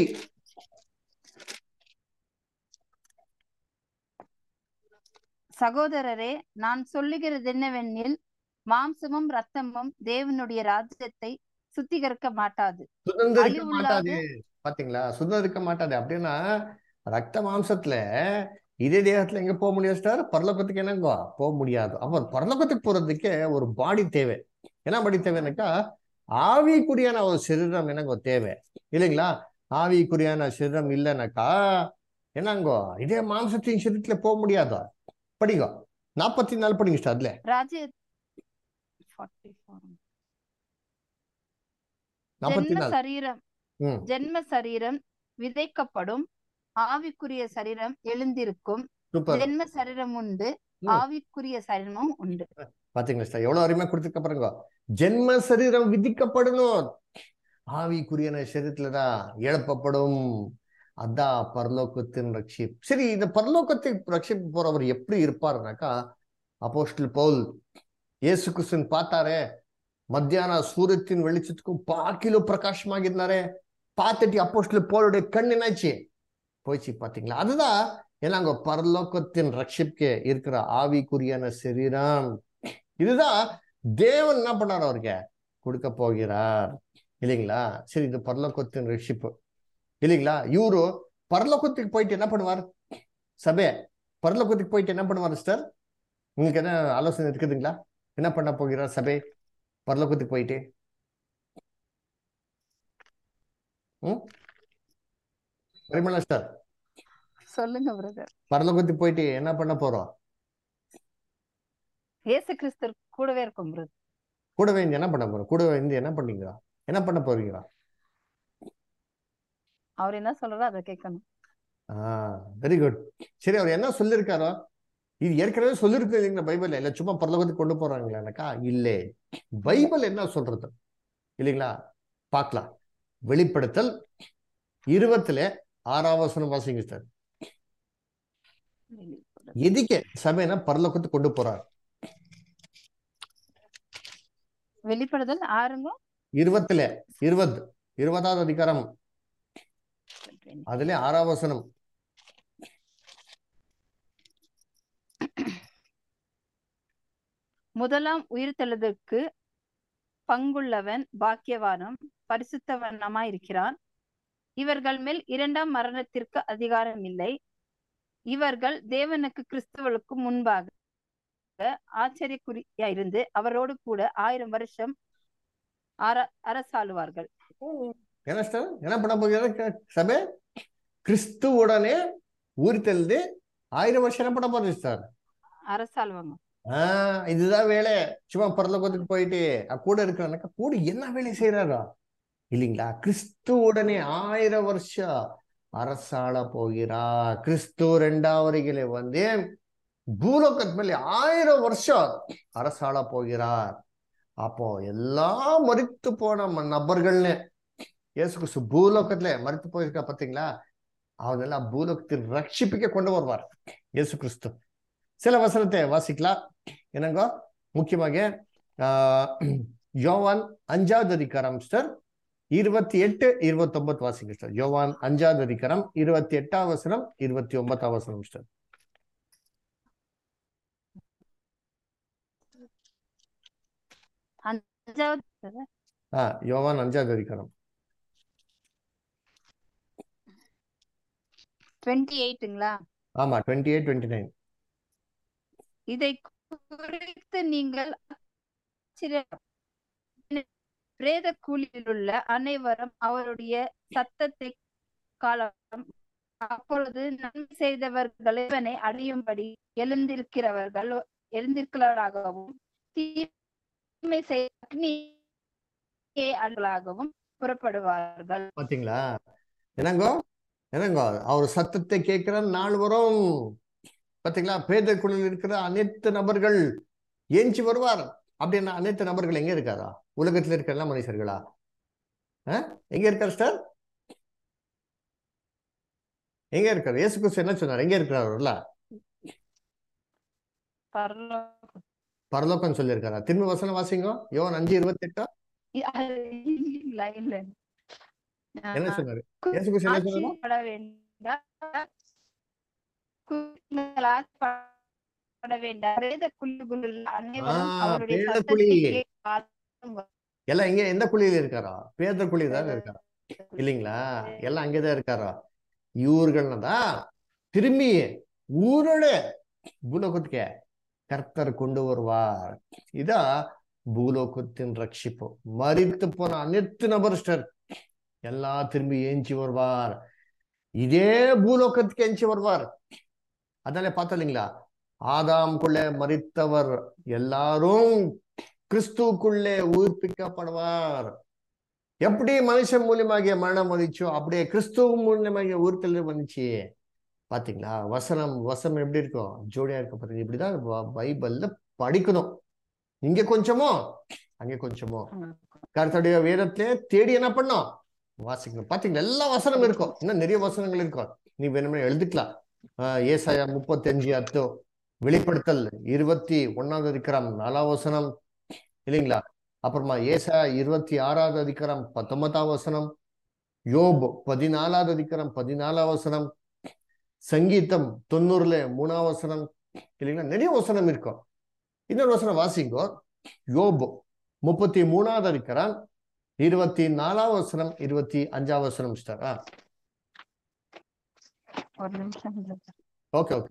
சகோதரரே, நான் சொல்லுகிறது என்னவெனில் மாம்சமும் ரத்தமும் தேவனுடைய ராஜ்யத்தை சுத்திகரிக்க மாட்டாது, சுதந்திரிக்க மாட்டாது. பாத்தீங்களா? சுதந்திரிக்க மாட்டாது. அப்படின்னா ரத்த மாம்சத்துல இதே தேகத்துல எங்க போக முடியாது சார்? பரலோகத்துக்கு என்னங்க போக முடியாது. அப்ப பரலோகத்துக்கு போறதுக்கு ஒரு பாடி தேவை. என்ன பாடி தேவைன்னாக்கா ஆவிக்குரியான ஒரு சரீரம் என்னங்கோ தேவை இல்லைங்களா? ஆவிக்குரியான சரீரம் இல்லைன்னாக்கா என்னங்கோ இதே மாம்சத்தின் சரீரத்துல போக முடியாதோ? படிங்க 44 படிங்க சிஸ்டர். அதுல ராஜ்ய 44. ஜென்ம 44. சரீரம் ம் ஜென்ம சரீரம் விதைக்கப்படும், ஆவிக்குரிய சரீரம் எழுந்திருக்கும். சூப்பர். ஜென்ம சரீரம் உண்டு, ஆவிக்குரிய சரீரமும் உண்டு. பாத்தீங்களா சிஸ்டர், எவ்வளவு அருமையா கொடுத்துருக்க பாருங்க. ஜென்ம சரீரம் விதிக்கப்படணும், ஆவிக்குரிய சரீரத்துலதான் எழுப்பப்படும். அதான் பரலோகத்தின் ரட்சிப். சரி, இந்த பரலோகத்தை ரட்சிப்பு போறவர் எப்படி இருப்பாருனாக்கா, அப்போஸ்தலன் பவுல் இயேசு கிறிஸ்துவின் பார்த்தாரே, மத்தியான சூரியத்தின் வெளிச்சத்துக்கும் பாக்கிலோ பிரகாசமாகிருந்தாரே, பார்த்துட்டு அப்போஸ்தலன் பவுலுடைய கண் என்னாச்சு போயிடுச்சு. பாத்தீங்களா, அதுதான் எல்லாம் பரலோகத்தின் ரட்சிப்புக்கு இருக்கிற ஆவிக்குரியான சரீரம். இதுதான் தேவன் என்ன பண்ணார், அவருக்கு கொடுக்க போகிறார் இல்லைங்களா. சரி, இது பரலோகத்தின் ரட்சிப்பு இல்லைங்களா. இவரு பரலோகத்துக்கு போயிட்டு என்ன பண்ணுவார், சபை பரலோகத்துக்கு போயிட்டு என்ன பண்ணுவார் சிஸ்டர்? உங்களுக்கு என்ன ஆலோசனை இருக்குதுங்களா? என்ன பண்ண போகிறார் சபை பரலோகத்துக்கு போயிட்டு? பரிமளா சிஸ்டர் சொல்லுங்க பிரதர். பரலோகத்துக்கு போயிட்டு என்ன பண்ண போறோம்? இயேசு கிறிஸ்து கூடவே இருக்கும் பிரதர். கூடவே இருந்து என்ன பண்ண போறோம்? கூடவே இருந்து என்ன பண்ணீங்களா, என்ன பண்ண போறீங்களா? அவர் என்ன சொல்றாரோ அதை கேட்கணும். Very good. சரி, அவர் என்ன சொல்லியிருக்காரோ, இது ஏற்கனவே சொல்லிருக்கு இல்லைங்களா பைபிள், இல்ல சும்மா பரலோகத்துக்கு கொண்டு போறாங்களாக்கா? இல்லை, பைபிள் என்ன சொல்றது இல்லைங்களா, பார்க்கலாம். வெளிப்படுத்தல் 20:6 வாசிங்க சார். எதுக்கு சபைனா பரலோகத்துக்கு கொண்டு போறார்? வெளிப்படுதல் 20வது அதிகாரம், அதுல 6 முதலாம் உயிர்த்தெழுதற்கு பங்குள்ளவன் பாக்கியவானும் பரிசுத்தவனமாயிருக்கிறான். இவர்கள் மேல் இரண்டாம் மரணத்திற்கு அதிகாரம் இல்லை. இவர்கள் தேவனுக்கு கிறிஸ்துவுக்கு முன்பாக ஆச்சரியக்குறியாயிருந்து அவரோடு கூட 1000 வருஷம் அரசாளுவார்கள். என்ன பண்ண போகிற சபை? கிறிஸ்துவுடனே உயிர்த்தெழுந்து 1000 வருஷம் என்ன பண்ண போறது சார்? அரசாளுவாங்க. இதுதான் வேலை. சும்மா பரலோகத்துக்கு போயிட்டு கூட இருக்கிறாங்க, கூட என்ன வேலை செய்யறாரா இல்லைங்களா? கிறிஸ்துவுடனே 1000 வருஷம் அரசாள போகிறார். கிறிஸ்து 2வது வந்து பூலோகத்து மேலே 1000 வருஷம் அரசாள போகிறார். அப்போ எல்லாம் மரித்து போன நபர்கள்னு இயேசு கிறிஸ்து பூலோகத்துல மரித்து போயிருக்கா பாத்தீங்களா, அவனெல்லாம் பூலோகத்தின் ரட்சிப்புக்கே கொண்டு வருவார் இயேசு கிறிஸ்து. சில வசனத்தை வாசிக்கலாம் என்னங்க. முக்கியமாக யோவான் 5வது அதிகாரம் சார் 28, 29 வாசிங்க சார். யோவான் 5வது அதிகாரம் 28ஆம் வசனம் 29ஆம் வசனம் சார். யோவான் 5வது அதிகாரம் 28ங்களா? ஆமா, 28, 29. இதை குறித்து நீங்கள் பிரேத கூலியில் உள்ள அனைவரும் அவருடைய சத்தத்தை காலம் அப்பொழுது நன்மை செய்தவர்களை அடையும்படி எழுந்திருக்கிறவர்களாகவும் தீமை செய்யவும் புறப்படுவார்கள். பாத்தீங்களா என்னங்கோ என்னங்கோ, அவர் சத்தத்தை கேட்கிற நாள் வரும். பாத்தீங்களா, பிரேத குழியில் இருக்கிற அனைத்து நபர்கள் ஏஞ்சி வருவார். அப்படின்னா அனைத்து நபர்கள் எங்க இருக்காரா? உலகத்துல இருக்கிற எல்லா மனுஷர்களா? எங்க இருக்காரு சார்? எங்க இருக்காரு? இயேசு கிறிஸ்து என்ன சொன்னார்? எங்க இருக்கிறாருல்ல? பரலோகம் சொல்லி இருக்காரா? திரும்ப வசனம் வாசிங்க. யோவான் 5:28. என்ன சொன்னாரு இயேசு கிறிஸ்து? என்ன சொன்னாரு? எல்லாம் இங்க எந்த குழியில இருக்காரா? பேத குழி தான் இருக்காரா இல்லைங்களா? எல்லாம் அங்கேதான் இருக்காரா? இவர்கள் தான் திரும்பி ஊரோட பூலோகத்துக்கு கர்த்தர் கொண்டு வருவார். இதான் பூலோகத்தின் ரட்சிப்பு. மரித்து போன அனைத்து நபர் எல்லாம் திரும்பி ஏஞ்சி வருவார். இதே பூலோகத்துக்கு ஏஞ்சி வருவார். அதனால பார்த்தோம் இல்லைங்களா, ஆதாம்குள்ளே மரித்தவர் எல்லாரும் கிறிஸ்துக்குள்ளே உயிர்ப்பிக்கப்படுவார். எப்படி மனுஷன் மூலியமாகிய மரணம் வந்துச்சோ அப்படியே கிறிஸ்துவ மூலியமாகிய உயிர்த்தெழுதல் வந்துச்சு. பாத்தீங்களா? வசனம் எப்படி இருக்கும்? ஜோடியா இருக்கும். பாத்தீங்க, இப்படிதான் பைபிள்ல படிக்கணும். இங்க கொஞ்சமோ அங்க கொஞ்சமோ கர்த்தருடைய வேதத்திலே தேடி என்ன பண்ணோம்? வாசிக்கணும். பாத்தீங்களா? எல்லா வசனம் இருக்கும். இன்னும் நிறைய வசனங்கள் இருக்கும். நீ வேணுமே எழுதிக்கலாம். ஏசாயா 35:10, வெளிப்படுத்தல் 21 அதிகாரம் 4 வசனம், இல்லைங்களா? அப்புறமா ஏசாயா 26 அதிகாரம் 19 வசனம், யோப் 14 அதிகாரம் 14 வசனம், சங்கீதம் 90 3 வசனம், இல்லைங்களா? நிறைய வசனம் இருக்கும். இன்னொரு வசனம் வாசிங்கோ. யோப் 33 அதிகாரம் 24 வசனம் 25 வசனம். ஒரு நிமிஷம். Okay okay.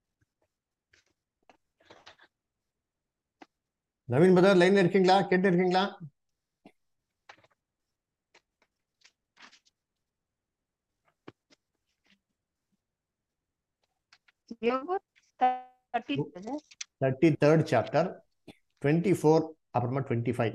நவீன் பிரதர் லைன்ல இருக்கீங்களா? கேட்டு இருக்கீங்களா? யோபு 33rd chapter 24 அப்புறமா 25.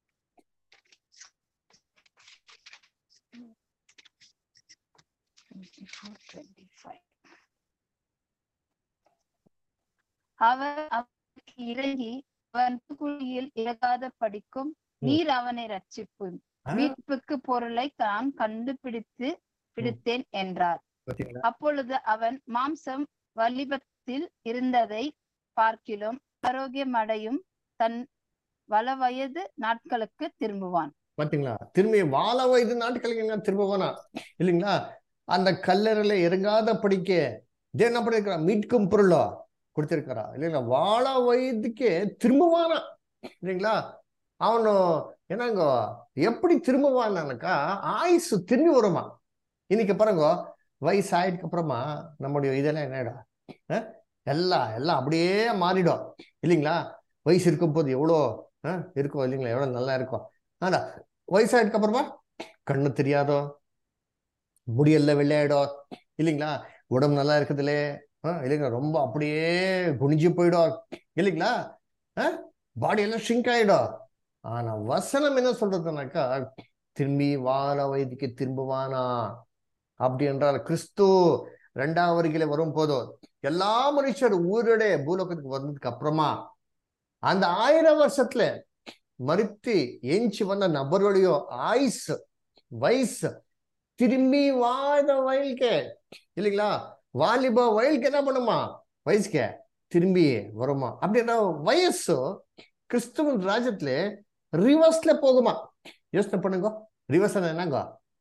அவர் அவனுக்கு இறங்கி அவன் குழியில் இறங்காத படிக்கும் நீர் அவனை ரட்சிப்பும் மீட்புக்கு பொருளை நான் பிடித்தேன் என்றார். அப்பொழுது அவன் மாம்சம் வலிபத்தில் இருந்ததை பார்க்கிலும் ஆரோக்கியமடையும் தன் வளவயது நாட்களுக்கு திரும்புவான். பாத்தீங்களா? திரும்பி வாழ வயது நாட்களுக்கு திரும்புவானா? இல்லைங்களா? அந்த கல்லறையில இறங்காத படிக்க என்ன பண்ணிருக்கிறா? மீட்கும் பொருளோ கொடுத்திருக்கிறா, இல்லைங்களா? வாழ வயதுக்கே திரும்புவானா, இல்லைங்களா? அவனு என்னங்க எப்படி திரும்புவானாக்கா ஆயுசு திரும்பி வருமா. இன்னைக்கு பாருங்க, வயசு ஆயிடுக்கு அப்புறமா நம்முடைய இதெல்லாம் என்னடா எல்லாம் அப்படியே மாறிடும், இல்லைங்களா? வயசு இருக்கும் போது எவ்வளோ இருக்கும், இல்லைங்களா? எவ்வளவு நல்லா இருக்கும். ஆனா வயசாயிடுக்கு அப்புறமா கண்ணு தெரியாதோ, முடியெல்லாம் வெள்ளையாயிடும், இல்லைங்களா? உடம்பு நல்லா இருக்குதுலே, இல்லைங்களா? ரொம்ப அப்படியே குனிஞ்சு போயிடும், இல்லைங்களா? பாடி எல்லாம் ஷ்ரிங்க் ஆயிடும். ஆனா வசனம் என்ன சொல்றதுனாக்கா திரும்பி வாழ வயதுக்கு திரும்புவானா. அப்படி என்றால் கிறிஸ்து 2வது வருகையில வரும் போதும் எல்லா மனுஷர் ஊருடைய பூலோகத்துக்கு வந்ததுக்கு அப்புறமா அந்த 1000 வருஷத்துல மறித்து எஞ்சி வந்த நபர்களுடைய ஆயுசு வயசு திரும்பி வாழ வயலுக்கு, இல்லைங்களா? வாலிப வயலுக்கு என்ன பண்ணுமா? வயசுக்கு திரும்பி வருமா. அப்படின்னா வயசு கிறிஸ்துவ ராஜ்யத்துல ரிவர்ஸ்ல போகுமா. யோசனை பண்ணுங்க. ரிவர்ஸ் என்னங்க?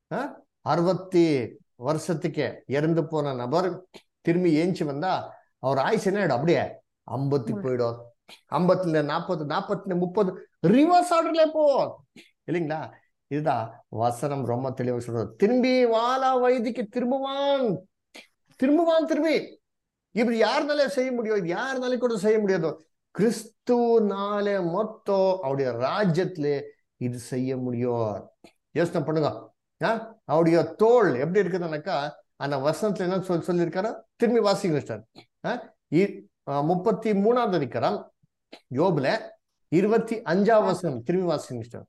60 வருஷத்துக்கு இறந்து போன நபர் திரும்பி ஏஞ்சி வந்தா அவர் ஆயுசு என்ன ஆயிடும்? அப்படியே 50 போயிடும். 50ல 40, 40ல 30 ரிவர்ஸ் ஆர்டர்ல போ, இல்லைங்களா? இதுதான் வசனம் ரொம்ப தெளிவா சொல்றது. திரும்பி வாழ வயதுக்கு திரும்புவான். திரும்பி இப்படி யாருனாலே செய்ய முடியும்? இது யாருனாலே கூட செய்ய முடியாது. கிறிஸ்துனாலே மொத்தம் அவருடைய ராஜ்யத்துல இது செய்ய முடியும். யோசனை பண்ணுங்க. அவருடைய தோல் எப்படி இருக்குதுன்னாக்கா அந்த வசனத்துல என்ன சொல்லியிருக்காரு? திரும்பி வாசிங்க சார். 33வது அதிகாரம் யோபுல 25வது வசனம் திரும்பி வாசிங்க சார்.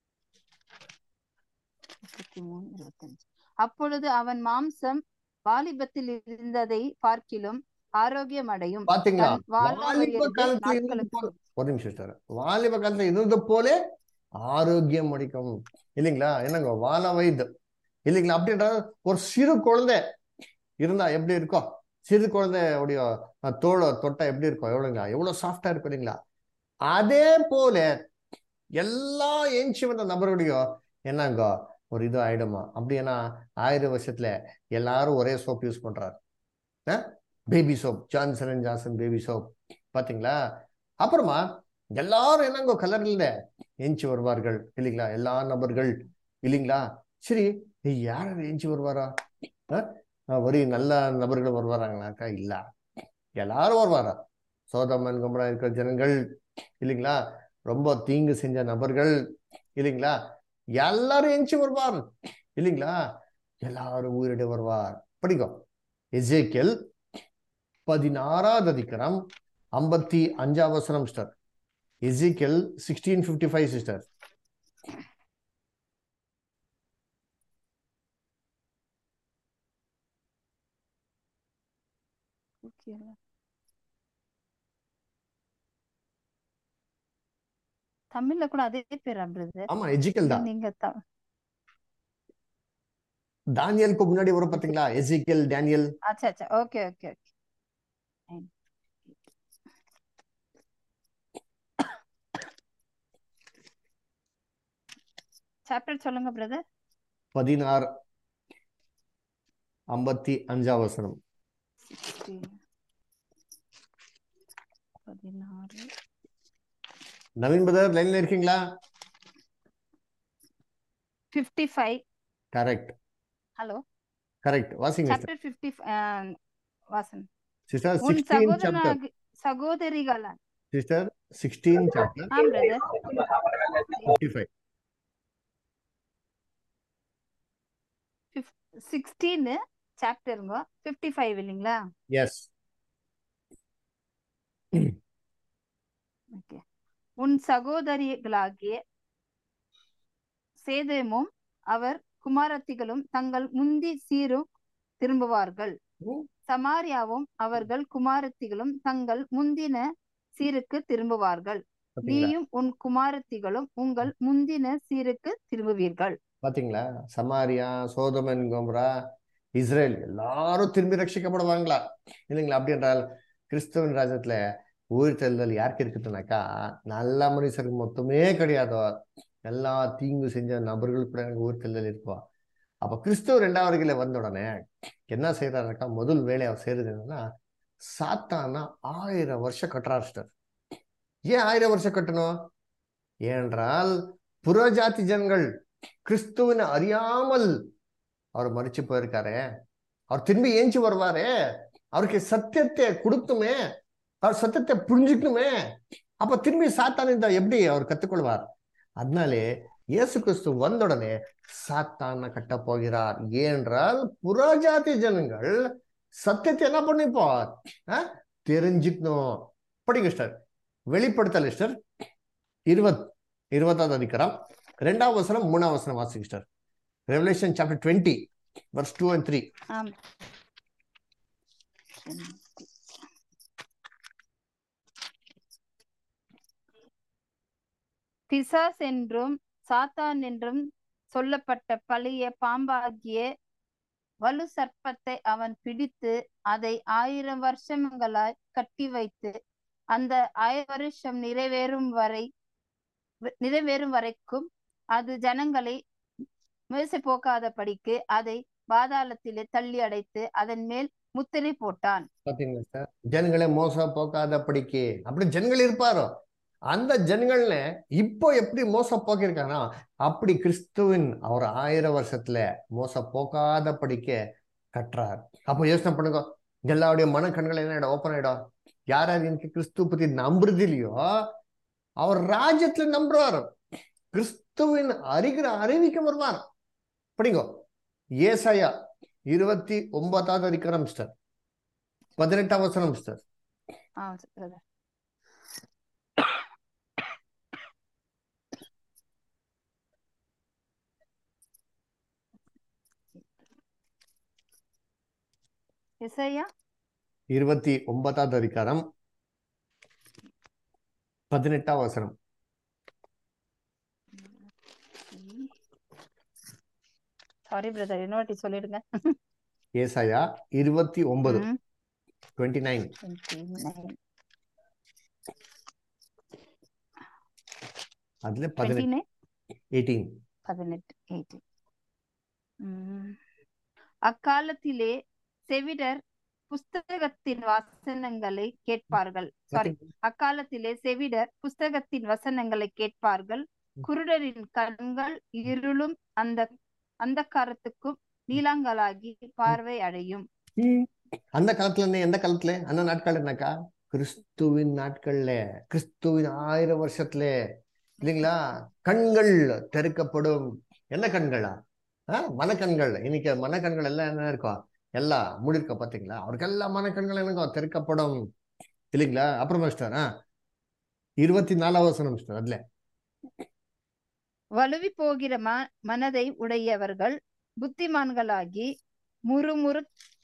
அப்பொழுது அவன் மாம்சம் வாலிபத்தில் இருந்ததை பார்க்கிலும் ஆரோக்கியம் அடையும். பாத்தீங்களா? வாலிப காலத்துல ஒரு நிமிஷம் சார். வாலிப காலத்துல இருந்தது போல ஆரோக்கியம் அடிக்கும், இல்லைங்களா? என்னங்க வாழ வயது, இல்லைங்களா? அப்படின்ற ஒரு சிறு குழந்தை இருந்தா எப்படி இருக்கும்? சிறு குழந்தைய தோலை தொட்டா எப்படி இருக்கும்? எவ்வளவு சாஃப்டா இருக்கும், இல்லைங்களா? அதே போல எல்லா ஏஞ்சி வந்த நபருடைய என்னங்க ஒரு இது ஆயிடுமா. அப்படின்னா 1000 வருஷத்துல எல்லாரும் ஒரே சோப் யூஸ் பண்றாரு. Baby soap, Johnson and Johnson baby soap. பாத்தீங்களா? அப்புறமா எல்லாரும் என்னங்க கலர்ல ஏஞ்சி வருவார்கள், இல்லைங்களா? எல்லா நபர்கள், இல்லைங்களா? சரி, யார் ஏஞ்சி வருவாரா? ஒரு நல்ல நபர்கள் வருவாராங்கனாக்கா இல்ல, எல்லாரும் வருவாரா? சோதமன் கும்பரா இருக்கிற ஜனங்கள், இல்லைங்களா? ரொம்ப தீங்கு செஞ்ச நபர்கள், இல்லைங்களா? எல்லாரும் ஏஞ்சி வருவார், இல்லைங்களா? எல்லாரும் உயிரிட வருவார். படிக்கும் எசேக்கியேல் 16வது அதிகாரம் 55வது வசனம் சிஸ்டர். எசேக்கியேல் 16:55 சிஸ்டர். தமிழ்ல கூட அதே பேரா பிரதர்? ஆமா, எஜிக்கேல் தான். நீங்க தானியலுக்கு முன்னாடி வரும் பாத்தீங்களா, எசேக்கியேல், டேனியல். அச்சா அச்சா, ஓகே ஓகே ஓகே. சாப்டர் சொல்லுங்க பிரதர். 16:55 வசனம். 16. நவீன் பிரதர் லைன்ல இருக்கீங்களா? 55. கரெக்ட். Hello, correct. வாசிங்க சாப்டர் 55 வாசன். சிஸ்டர். உன் 16 சாப்டர் சகோதரிகள சிஸ்டர். 16 சாப்டர் ஆ பிரதர். 55. 16 சாப்டருங்க, 55 இல்லைங்களா? எஸ். ஓகே. உன் சகோதரிகளாகிய சேதேமும் அவர் குமாரத்திகளும் தங்கள் முந்தி சீரும் திரும்புவார்கள். சமாரியாவும் அவர்கள் குமாரத்திகளும் தங்கள் முந்தின சீருக்கு திரும்புவார்கள். நீயும் உன் குமாரத்திகளும் உங்கள் முந்தின சீருக்கு திரும்புவீர்கள். பாத்தீங்களா, Samaria, Sodom and Gomorrah, Israel எல்லாரும் திரும்பி ரட்சிக்கப்படுவாங்களா இல்லைங்களா? அப்படி என்றால் கிறிஸ்துவின் ராஜ்யத்துல உயிர்த்தெழுதல் யாருக்கு இருக்குதுனாக்கா, நல்ல மனுஷருக்கு மொத்தமே கிடையாதோ, எல்லா தீங்கு செஞ்ச நபர்கள் கூட எனக்கு உயிர்த்தெழுதல் இருப்பா. அப்ப கிறிஸ்துவ 2வது வருகையில வந்த உடனே என்ன செய்யறாருக்கா, முதல் வேலை அவர் செய்யறது என்னன்னா, சாத்தானா 1000 வருஷம் கட்டுறாரு சிஸ்டர். ஏன் 1000 வருஷம் கட்டணும் என்றால், புறஜாதி ஜனங்கள் கிறிஸ்துவினை அறியாமல் அவர் மரிச்சு போயிருக்காரு. அவர் திரும்பி ஏஞ்சி வருவாரு. அவருக்கு சத்தியத்தை கொடுத்துமே, அவர் சத்தியத்தை புரிஞ்சுக்கணுமே. அப்ப திரும்பி சாத்தான் இந்த எப்படி அவர் கத்துக்கொள்வார்? அதனாலே இயேசு கிறிஸ்து வந்த உடனே சாத்தான கட்ட போகிறார். ஏனென்றால் புறஜாதி ஜனங்கள் சத்தியத்தை என்ன பண்ணிப்போ தெரிஞ்சுக்கணும். படிங்க சிஸ்டர். வெளிப்படுத்தல் சிஸ்டர் 20வது அதிகாரம் 2வது வசனம் 3வது வசனம் வாசிங்க sister. Revelation chapter 20 verse 2 and 3. ஆம். பிசாஸ் என்றும் சாத்தான் என்றும் சொல்லப்பட்ட பழைய பாம்பாகிய வலு சர்ப்பத்தை அவன் பிடித்து அதை 1000 வருஷங்களாய் கட்டி வைத்து, அந்த 1000 வருஷம் நிறைவேறும் வரைக்கும் அது ஜனங்களை மேசை போக்காதபடிக்கு அதை பாதாளத்திலே தள்ளி அடைத்து அதன் மேல் முத்திரை போட்டான். பாத்தீங்களா சார், ஜனங்களை மோசம் போக்காதபடிக்கு அப்படி ஜனங்கள் இருப்பாரோ, அந்த ஜனங்கள்ல இப்போ எப்படி மோசம் போக்கிருக்காங்கன்னா, அப்படி கிறிஸ்துவின் அவர் 1000 வருஷத்துல மோசம் போக்காத படிக்க கட்டுறார். அப்போ யோசனை பண்ணுங்க, எல்லாருடைய மனக்கண்கள் என்ன ஆயிடும்? ஓப்பன் ஆயிடும். யார் யார் எனக்கு கிறிஸ்துவ பத்தி நம்புறது இல்லையோ அவர் ராஜ்யத்துல நம்புறாரு. கிறிஸ்துவின் அறிவிக்க வருவார். படிங்கோ, ஏசாயா 29வது அதிகாரம் மிஸ்டர், 18வது வசனம் மிஸ்டர். எசாயா 29வது அதிகாரம் 18வது வசனம். சாரி பிரதர், இன்னொரு சொல்லிடுங்க. ஏசாயா 29 29. அதுல 18. அக்காலத்திலே செவிடர் புஸ்தகத்தின் வசனங்களை கேட்பார்கள். சாரி, அக்காலத்திலே செவிடர் புஸ்தகத்தின் வசனங்களை கேட்பார்கள். குருடரின் கண்கள் இருளும் அந்த காலத்துக்கும் நீலாங்களாகி பார்வை அடையும். அந்த காலத்துல எந்த காலத்துல? அந்த நாட்கள் என்னக்கா, கிறிஸ்துவின் நாட்கள்ல, கிறிஸ்துவின் 1000 வருஷத்துல இல்லைங்களா, கண்கள் திறக்கப்படும். என்ன கண்களா? மனக்கண்கள். இன்னைக்கு மனக்கண்கள் எல்லாம் என்ன இருக்கும்? எல்லாம் மூடிருக்க பாத்தீங்களா? அவருக்கெல்லாம் மனக்கண்கள் எனக்கு திறக்கப்படும் இல்லைங்களா? அப்புறம் மிஸ்டர் 24 வசனம் மிஸ்டர். அதுல வலுவி போகிற மனதை உடையவர்கள் புத்திமான்களாகி முறுமுறு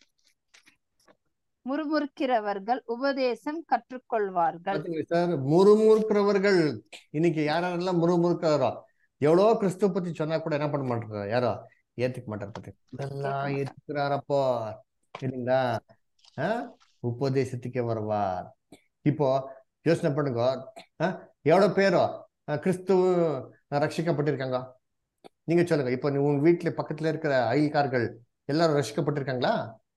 முறுமுறுக்கிறவர்கள் உபதேசம் கற்றுக்கொள்வார்கள். பாத்தீங்களா சார்? முறுமுறுக்கிறவர்கள் இன்னைக்கு யாரெல்லாம் முறுமுறுக்கிறாரோ, எவ்வளோ கிறிஸ்துவ பத்தி சொன்னா கூட என்ன பண்ண மாட்டாங்க, யாரோ ஏத்துக்க மாட்டார். பாத்தீங்க, இதெல்லாம் ஏத்துக்கிறாரப்போ இல்லைங்களா? உபதேசத்துக்கே வருவார். இப்போ யோசனை பண்ணுங்க, எவ்வளவு பேரோ கிறிஸ்துவ ரட்சிக்கப்பட்டிருக்காங்க? நீங்க சொல்லுங்க. இப்போ உங்க வீட்டுல பக்கத்துல இருக்கிற அயல்கார்கள் எல்லாரும் ரட்சிக்கப்பட்டிருக்காங்களா?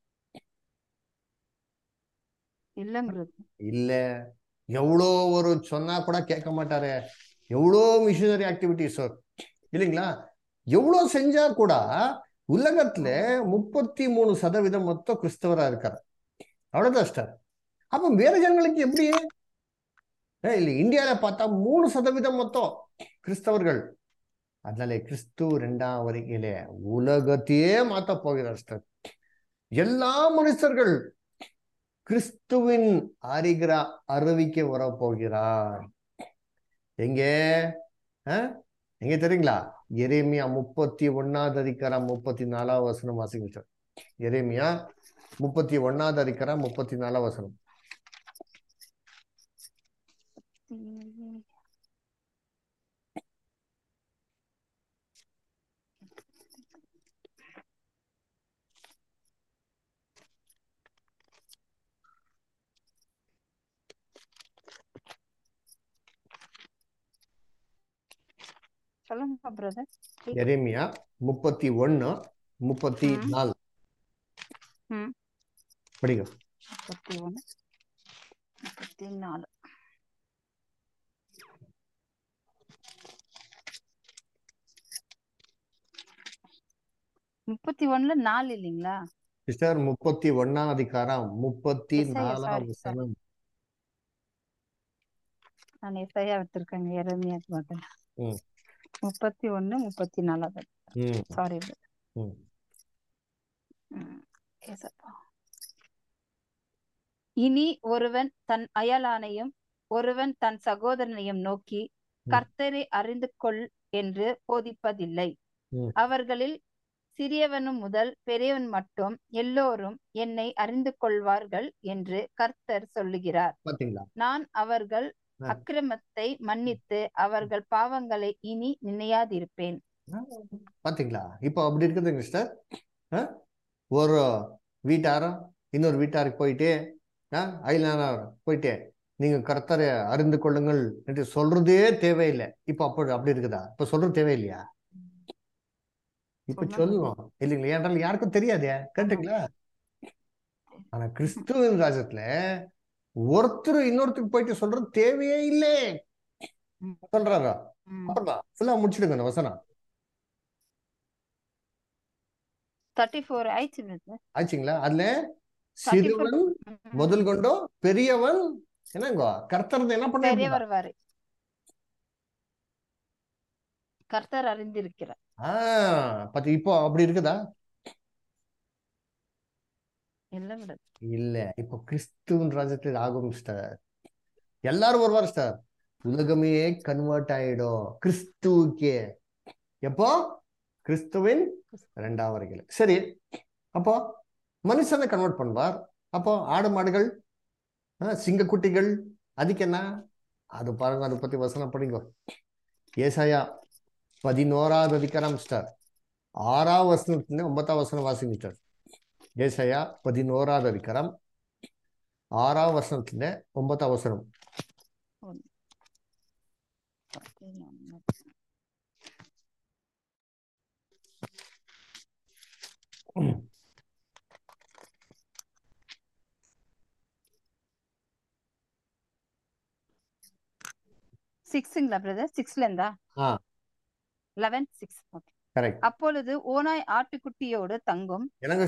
இல்ல. எவ்வளோ ஒரு சொன்னா கூட கேட்க மாட்டாரு. எவ்வளோ மிஷினரி ஆக்டிவிட்டிஸ் இல்லைங்களா? எவ்வளோ செஞ்சா கூட உலகத்துல 33% மொத்தம் கிறிஸ்தவரா இருக்காரு. அவ்வளவுதான் ஸ்டார். அப்ப வேற ஜனங்களுக்கு எப்படி? இல்ல, இந்தியாவில பார்த்தா 3% மொத்தம் கிறிஸ்தவர்கள். அதனால கிறிஸ்து 2ஆம் வருகையிலே உலகத்தையே மாத்த போகிறார் ஸ்டார். எல்லா மனுஷர்கள் கிறிஸ்துவின் அறிவிக்க வரப்போகிறார். எங்கே எங்க தெரியுங்களா? எரேமியா 31வது அதிகாரம் 34வது வசனம் வாசிங்க. எரேமியா 31வது அதிகாரம் 34வது வசனம். சொல்லுங்க பிரதர். எரேமியா 31 34 படிங்க. 31 34. 31ல 4 இல்லைங்களா சிஸ்டர்? 31ஆம் அதிகாரம் 34வது வசனம். நான் எஸ்ஐயா எடுத்திருக்கேங்க. எரேமியாக்கு பதில் 31 34. சாரி. இனி ஒருவன் தன் அயலானையும் ஒருவன் தன் சகோதரனையும் நோக்கி கர்த்தரை அறிந்து கொள் என்று போதிப்பதில்லை. அவர்களில் சிறியவனும் முதல் பெரியவன் மட்டும் எல்லோரும் என்னை அறிந்து கொள்வார்கள் என்று கர்த்தர் சொல்லுகிறார். நான் அவர்கள் அக்கிரமத்தை மன்னித்து அவர்கள் பாவங்களை இனி நினையாதிருப்பேன். பாத்தீங்களா? இப்போ அப்படி இருக்குது மிஸ்டர். ஒரு வீட்டாரும் இன்னொரு வீட்டாருக்கு போயிட்டு அயலானார் போயிட்டு நீங்க கர்த்தரை அறிந்து கொள்ளுங்கள் என்று சொல்றதே தேவையில்லை. இப்போ அப்படி இருக்குதா? இப்ப சொல்றது தேவையில்லையா? இப்ப சொல்லணும் இல்லைங்களா? என்றால் யாருக்கும் தெரியாதே. கேட்டுங்களா? ஆனா கிறிஸ்துவின் ராஜ்யத்துல ஒருத்தர் இன்னொருத்தருக்கு போயிட்டு சொல்றது தேவையே இல்லை சொல்றாரா? அப்புறம் ஃபுல்லா முடிச்சிடுங்க அந்த வசனம். 34 ஆச்சுங்களா? அதுல சிறுவன் முதல் கொண்டோ பெரியவன் என்னங்க கர்த்தர் என்ன பண்ண கர்த்தர் அறிந்திருக்கிறார். பத்தி இப்போ அப்படி இருக்குதா? இல்ல. இப்போ கிறிஸ்துவின் ராஜ்யத்தில் ஆகும் ஸ்டார். எல்லாரும் வருவார் ஸ்டார். உலகமே கன்வெர்ட் ஆயிடும் கிறிஸ்துவுக்கே. எப்போ? கிறிஸ்துவின் 2ஆம் வருகையில. சரி, அப்போ மனுஷனை கன்வெர்ட் பண்ணுவார். அப்போ ஆடு மாடுகள் சிங்கக்குட்டிகள் அதுக்கு என்ன? அது பாருங்க, அதை பத்தி வசனம் படிங்க. ஏசாயா 11வது அதிகாரம் ஸ்டார் 6வது வசனத்துல 9வது வசனம் வாசிங்க ஸ்டார். ஏசாயா 11வது அதிகாரம் 6வது வசனத்துல 9வது வசனம். அப்பொழுது ஓனாய் ஆட்டுக்குட்டியோடு தங்கும்.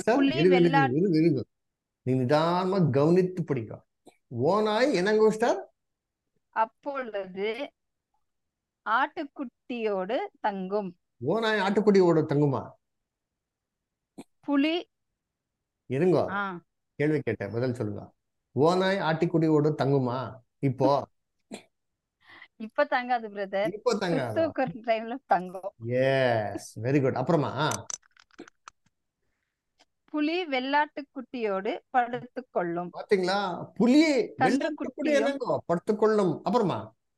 நிதானமா கவனித்து படிக்க. ஓனாய் என்னங்க ஸ்டார்? அப்பொழுது ஆட்டுக்குட்டியோடு தங்கும். ஓனாய் ஆட்டுக்குட்டியோடு தங்குமா? புலி இருங்கோ, ஆ கேள்வி கேட்டேன், பதில் சொல்லுங்க. ஓநாய் ஆட்டிக்குடியோடு தங்குமா? இப்போ இப்ப தங்காது பிரதர். இப்போ தங்காதா? கிறிஸ்துவுக்கு டைம்ல தங்கும். Yes, very good. அப்புறமா புலி வெள்ளாட்டுக்குட்டியோடு படுத்துக் கொள்ளும். பாத்தீங்களா? புலி வெள்ளாட்டுக்குடி கன்றுக்குட்டியும் என்னங்கோ படுத்துக்கொள்ளும். அப்புறமா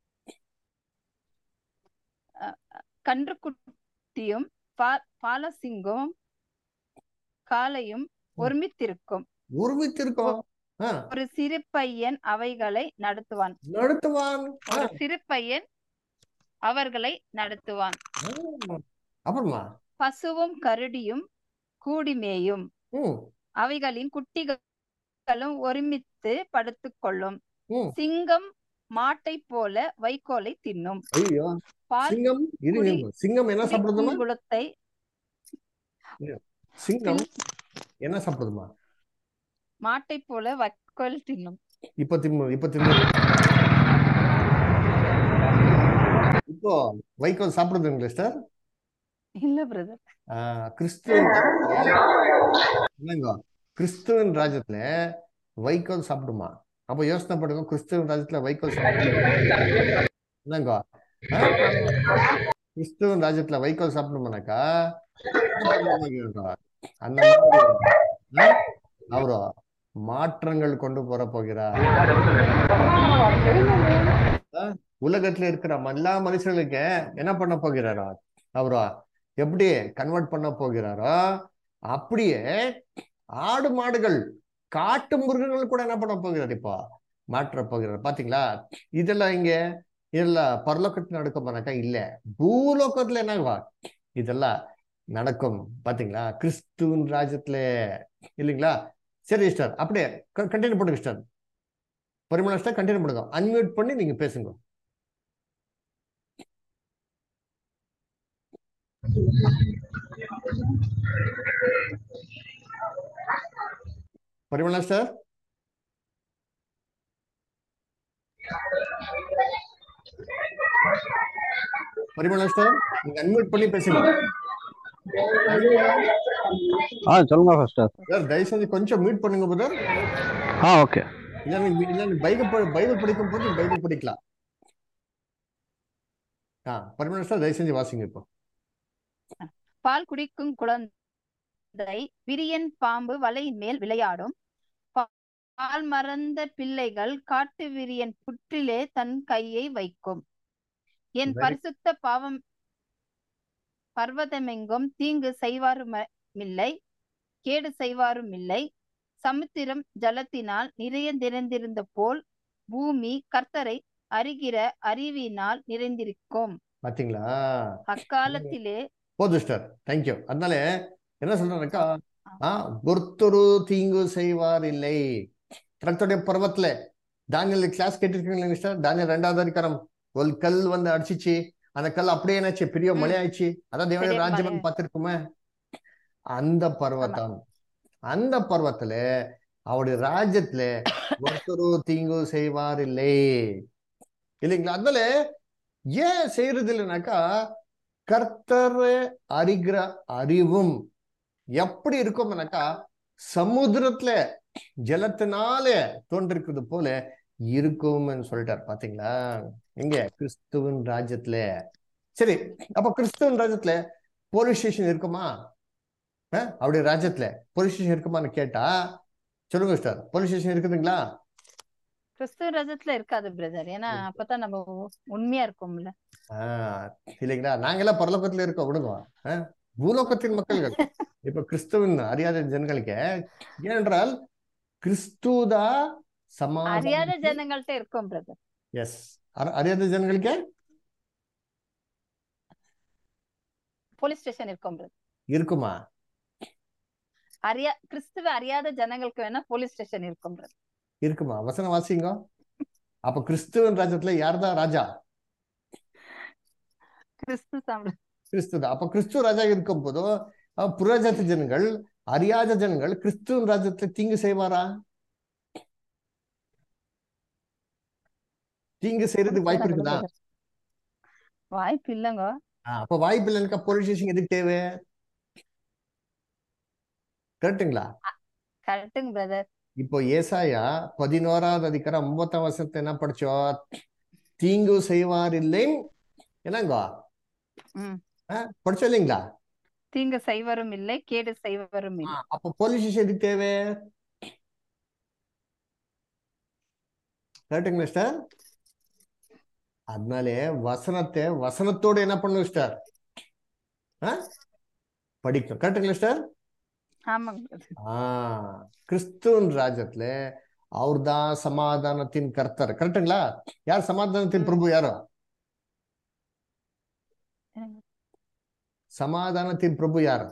அஹ், கன்றுக்குட்டியும் பாலசிங்கம் காளையும் ஒருமித்திருக்கும். உருவித்திருக்கோம். ஆ, ஒரு சிறு பையன் அவைகளை நடத்துவான். நடத்துவான். ஆ, ஒரு சிறு பையன் அவர்களை நடத்துவான். ஆ. அப்புறமா பசுவும் கரடியும் கூடி மேயும். ம் அவைகளின் குட்டிகளும் ஒருமித்து படுத்துக் கொள்ளும். ம் சிங்கம் மாட்டை போல வைக்கோலை தின்னும். ஐயோ, பால் சிங்கம் குடி இருங்க. சிங்கம் என்ன சாப்பிடுதுமா? குடிக்குங்குளத்தை சிங்கம் என்ன சாப்பிடுதுமா? மாட்டை போல வைக்கோல் தின்னும். இப்ப தின்னு இப்போ வைக்கோல் சாப்பிடுதுங்களா சார்? இல்ல பிரதர். கிறிஸ்துவின் ராஜ்யத்துல என்னங்க, கிறிஸ்துவின் ராஜ்யத்துல வைக்கோல் சாப்பிடுமா? அப்ப யோசனை பண்ணுங்க, கிறிஸ்துவின் ராஜ்யத்துல வைக்கோல் சாப்பிடுங்க என்னங்க. ஆ? கிறிஸ்துவின் ராஜ்யத்துல வைக்கோல் சாப்பிடணுமானாக்கா என்ன பண்ண? அந்த மாதிரி ஆ? அவரு மாற்றங்கள் கொண்டு போற போகிறார். ஆ? உலகத்துல இருக்கிற எல்லா மனுஷர்களுக்கு என்ன பண்ண போகிறாரோ அவரா எப்படி கன்வெர்ட் பண்ண போகிறாரோ அப்படியே ஆடு மாடுகள் காட்டு மிருகங்கள் கூட என்ன பண்ண போகிறார் இப்போ மாற்ற போகிறார். பாத்தீங்களா? இதெல்லாம் இங்க இதெல்லாம் பரலோகத்துல நடக்குமானாக்கா இல்ல, பூலோகத்துல என்ன இதெல்லாம் நடக்கும். பாத்தீங்களா? கிறிஸ்துவின் ராஜ்யத்துல இல்லைங்களா? சரி சிஸ்டர், அப்படியே கண்டினியூ பண்ணுங்க சிஸ்டர். பரிமளா சிஸ்டர் கண்டினியூ பண்ணுங்க, அன்மியூட் பண்ணி நீங்க பேசுங்க. பரிமளா சிஸ்டர், பரிமளா சிஸ்டர் நீங்க அன்மியூட் பண்ணி பேசுங்க. சொல்லுங்க ஃபர்ஸ்டர். சார் தயவு செஞ்சு கொஞ்சம் மியூட் பண்ணுங்க பிரதர். ஓகே. இல்ல பைபிள் படிக்கும் போது நீங்க பைபிள் படிக்கலாம். பரிமளா சிஸ்டர் தயவு செஞ்சு வாசிங்க இப்போ. பால் குடிக்கும் குழந்தை விரியன் பாம்பு வலையின் மேல் விளையாடும். பால் மறந்த பிள்ளைகள் காட்டு விரியன் புற்றிலே தன் கையை வைக்கும். என் Very- பரிசுத்த பாவம் பர்வதமெங்கும் தீங்கு செய்வாருமில்லை, கேடு செய்வாருமில்லை. சமுத்திரம் ஜலத்தினால் நிறைந்திருந்த போல் பூமி கர்த்தரை அறிகிற அறிவினால் நிறைந்திருக்கும். பாத்தீங்களா? அக்காலத்திலே போதும் சிஸ்டர், தேங்க்யூ. அதனால என்ன சொல்றாருக்கா, ஒருத்தரு தீங்கு செய்வார் இல்லை. கர்த்தருடைய பர்வத்துல தானியல் கிளாஸ் கேட்டிருக்கீங்களா சிஸ்டர்? தானியல் 2வது அதிகாரம் ஒரு கல் வந்து அடிச்சிச்சு, அந்த கல் அப்படியே என்னாச்சு, பெரிய மழை ஆயிடுச்சு. அதான் தேவனுடைய பெரிய ராஜ்யம் மழை. பார்த்திருக்குமே. அந்த பர்வதம், அந்த பர்வத்துல அவருடைய ராஜ்யத்துல ஒருத்தரு தீங்கு செய்வார் இல்லை இல்லைங்களா? அதனால ஏன் செய்யறது இல்லைனாக்கா, கர்த்தர் அறிகிற அறிவும் எப்படி இருக்கும்னாக்கா சமுத்திரத்துல ஜலத்தினால தோன்றிருக்கிறது போல இருக்கும்னு சொல்லிட்டார். பாத்தீங்களா? எங்க கிறிஸ்துவின் ராஜ்யத்துல. சரி, அப்ப கிறிஸ்துவின் ராஜ்யத்துல போலீஸ் ஸ்டேஷன் இருக்குமா? அவருடைய ராஜ்யத்துல போலீஸ் ஸ்டேஷன் இருக்குமான்னு கேட்டா சொல்லுங்க சார், போலீஸ் ஸ்டேஷன் இருக்குதுங்களா? கிறிஸ்துவ ராஜ்யத்துல இருக்காது பிரதர். ஏன்னா அப்பதான் நம்ம உண்மையா இருக்கோம்ல. இல்லைங்களா? நாங்கெல்லாம் பரலோகத்துல இருக்கோம் விடுங்க. பூலோகத்தின் மக்கள்கள் இப்ப கிறிஸ்துவின் அறியாத ஜனங்களுக்கு ஏனென்றால் கிறிஸ்துதா அறியாத சமாதானம். ஜனங்கள்ட்ட இருக்கோம் பிரதர். எஸ், அறியாத ஜனங்களுக்கு போலீஸ் ஸ்டேஷன் இருக்கோம் பிரதர். இருக்குமா? கிறிஸ்துவ அறியாத ஜனங்களுக்கு வேணா போலீஸ் ஸ்டேஷன் இருக்கும் பிரதர். இருக்குமா? வசனம் வாசிங்க. அப்ப கிறிஸ்துவின் ராஜ்யத்துல யார்தான் ராஜா? கிறிஸ்துதான். அப்ப கிறிஸ்துவ ராஜா இருக்கும் போதும் புறஜாதி ஜனங்கள் அறியாத ஜனங்கள் கிறிஸ்துவின் ராஜ்யத்துல தீங்கு செய்வாரா? தீங்கு செய்யறதுக்கு வாய்ப்பு இருக்குதா? வாய்ப்பு இல்லங்க. அப்ப வாய்ப்பு இல்லைன்னா போலீஸ் ஸ்டேஷன் எதுக்கு தேவை? கரெக்டுங்களா? கரெக்டுங்க பிரதர். இப்போ ஏசாயா 11வது அதிகாரம் 9ஆம் வசனத்தை என்ன படிச்சோம்? தீங்கு செய்வார் இல்லைன்னு என்னங்க ம். படிச்சோம் இல்லைங்களா? தீங்கு செய்வரும் இல்லை, கேடு செய்வரும் இல்லை. அப்போ போலீஸ் ஸ்டேஷன் தேவை, கரெக்டுங்களா சிஸ்டர்? அதனாலே வசனத்தை வசனத்தோடு என்ன பண்ணும் சிஸ்டர்? படிக்கும். கரெக்டுங்களா சிஸ்டர்? ஆமாங்க பிரதர். கிறிஸ்துவின் ராஜ்யத்துல அவர்தான் சமாதானத்தின் கர்த்தர். கரெக்டுங்களா? யார் சமாதானத்தின் பிரபு? யாரோ சமாதானத்தின் பிரபு யாரு?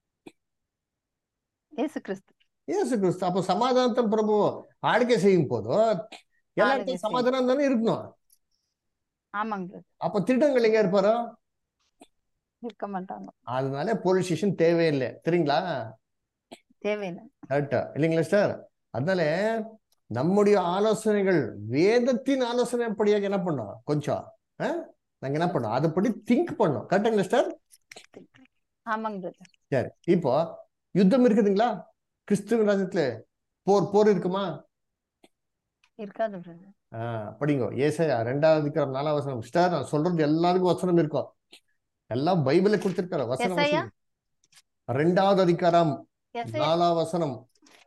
இயேசு கிறிஸ்து. இயேசு கிறிஸ்து. அப்போ சமாதானத்தின் பிரபு ஆளுகை செய்யும் போதும் எல்லாருக்கும் சமாதானம் தானே இருக்கணும். ஆமாங்க பிரதர். அப்ப திருடங்கள் எங்க இருப்பாரோ? இருக்க மாட்டாங்க. அதனால போலீஸ் ஸ்டேஷன் தேவையில்லை. தெரியுங்களா? தேவையில்லை. கரெக்டா இல்லைங்களா சார்? அதனால நம்முடைய ஆலோசனைகள் வேதத்தின் ஆலோசனை படியாக என்ன பண்ணோம்? கொஞ்சம் நாங்க என்ன பண்ணோம்? அதைப்படி திங்க் பண்ணோம். கரெக்டுங்களா சார்? ஆமாங்க பிரதர். சரி, இப்போ யுத்தம் இருக்குதுங்களா? கிறிஸ்துவ ராஜ்யத்துல போர் இருக்குமா? இருக்காது பிரதர். படிங்க ஏசாயா 2வது அதிகாரம் 4ஆம் வசனம். சிஸ்டர், நான் சொல்றது எல்லாருக்கும் வசனம் இருக்கும். எல்லாம் பைபிளை கொடுத்திருக்காரு. வசனம் ஏசாயா 2வது அதிகாரம் 4ஆம் வசனம்.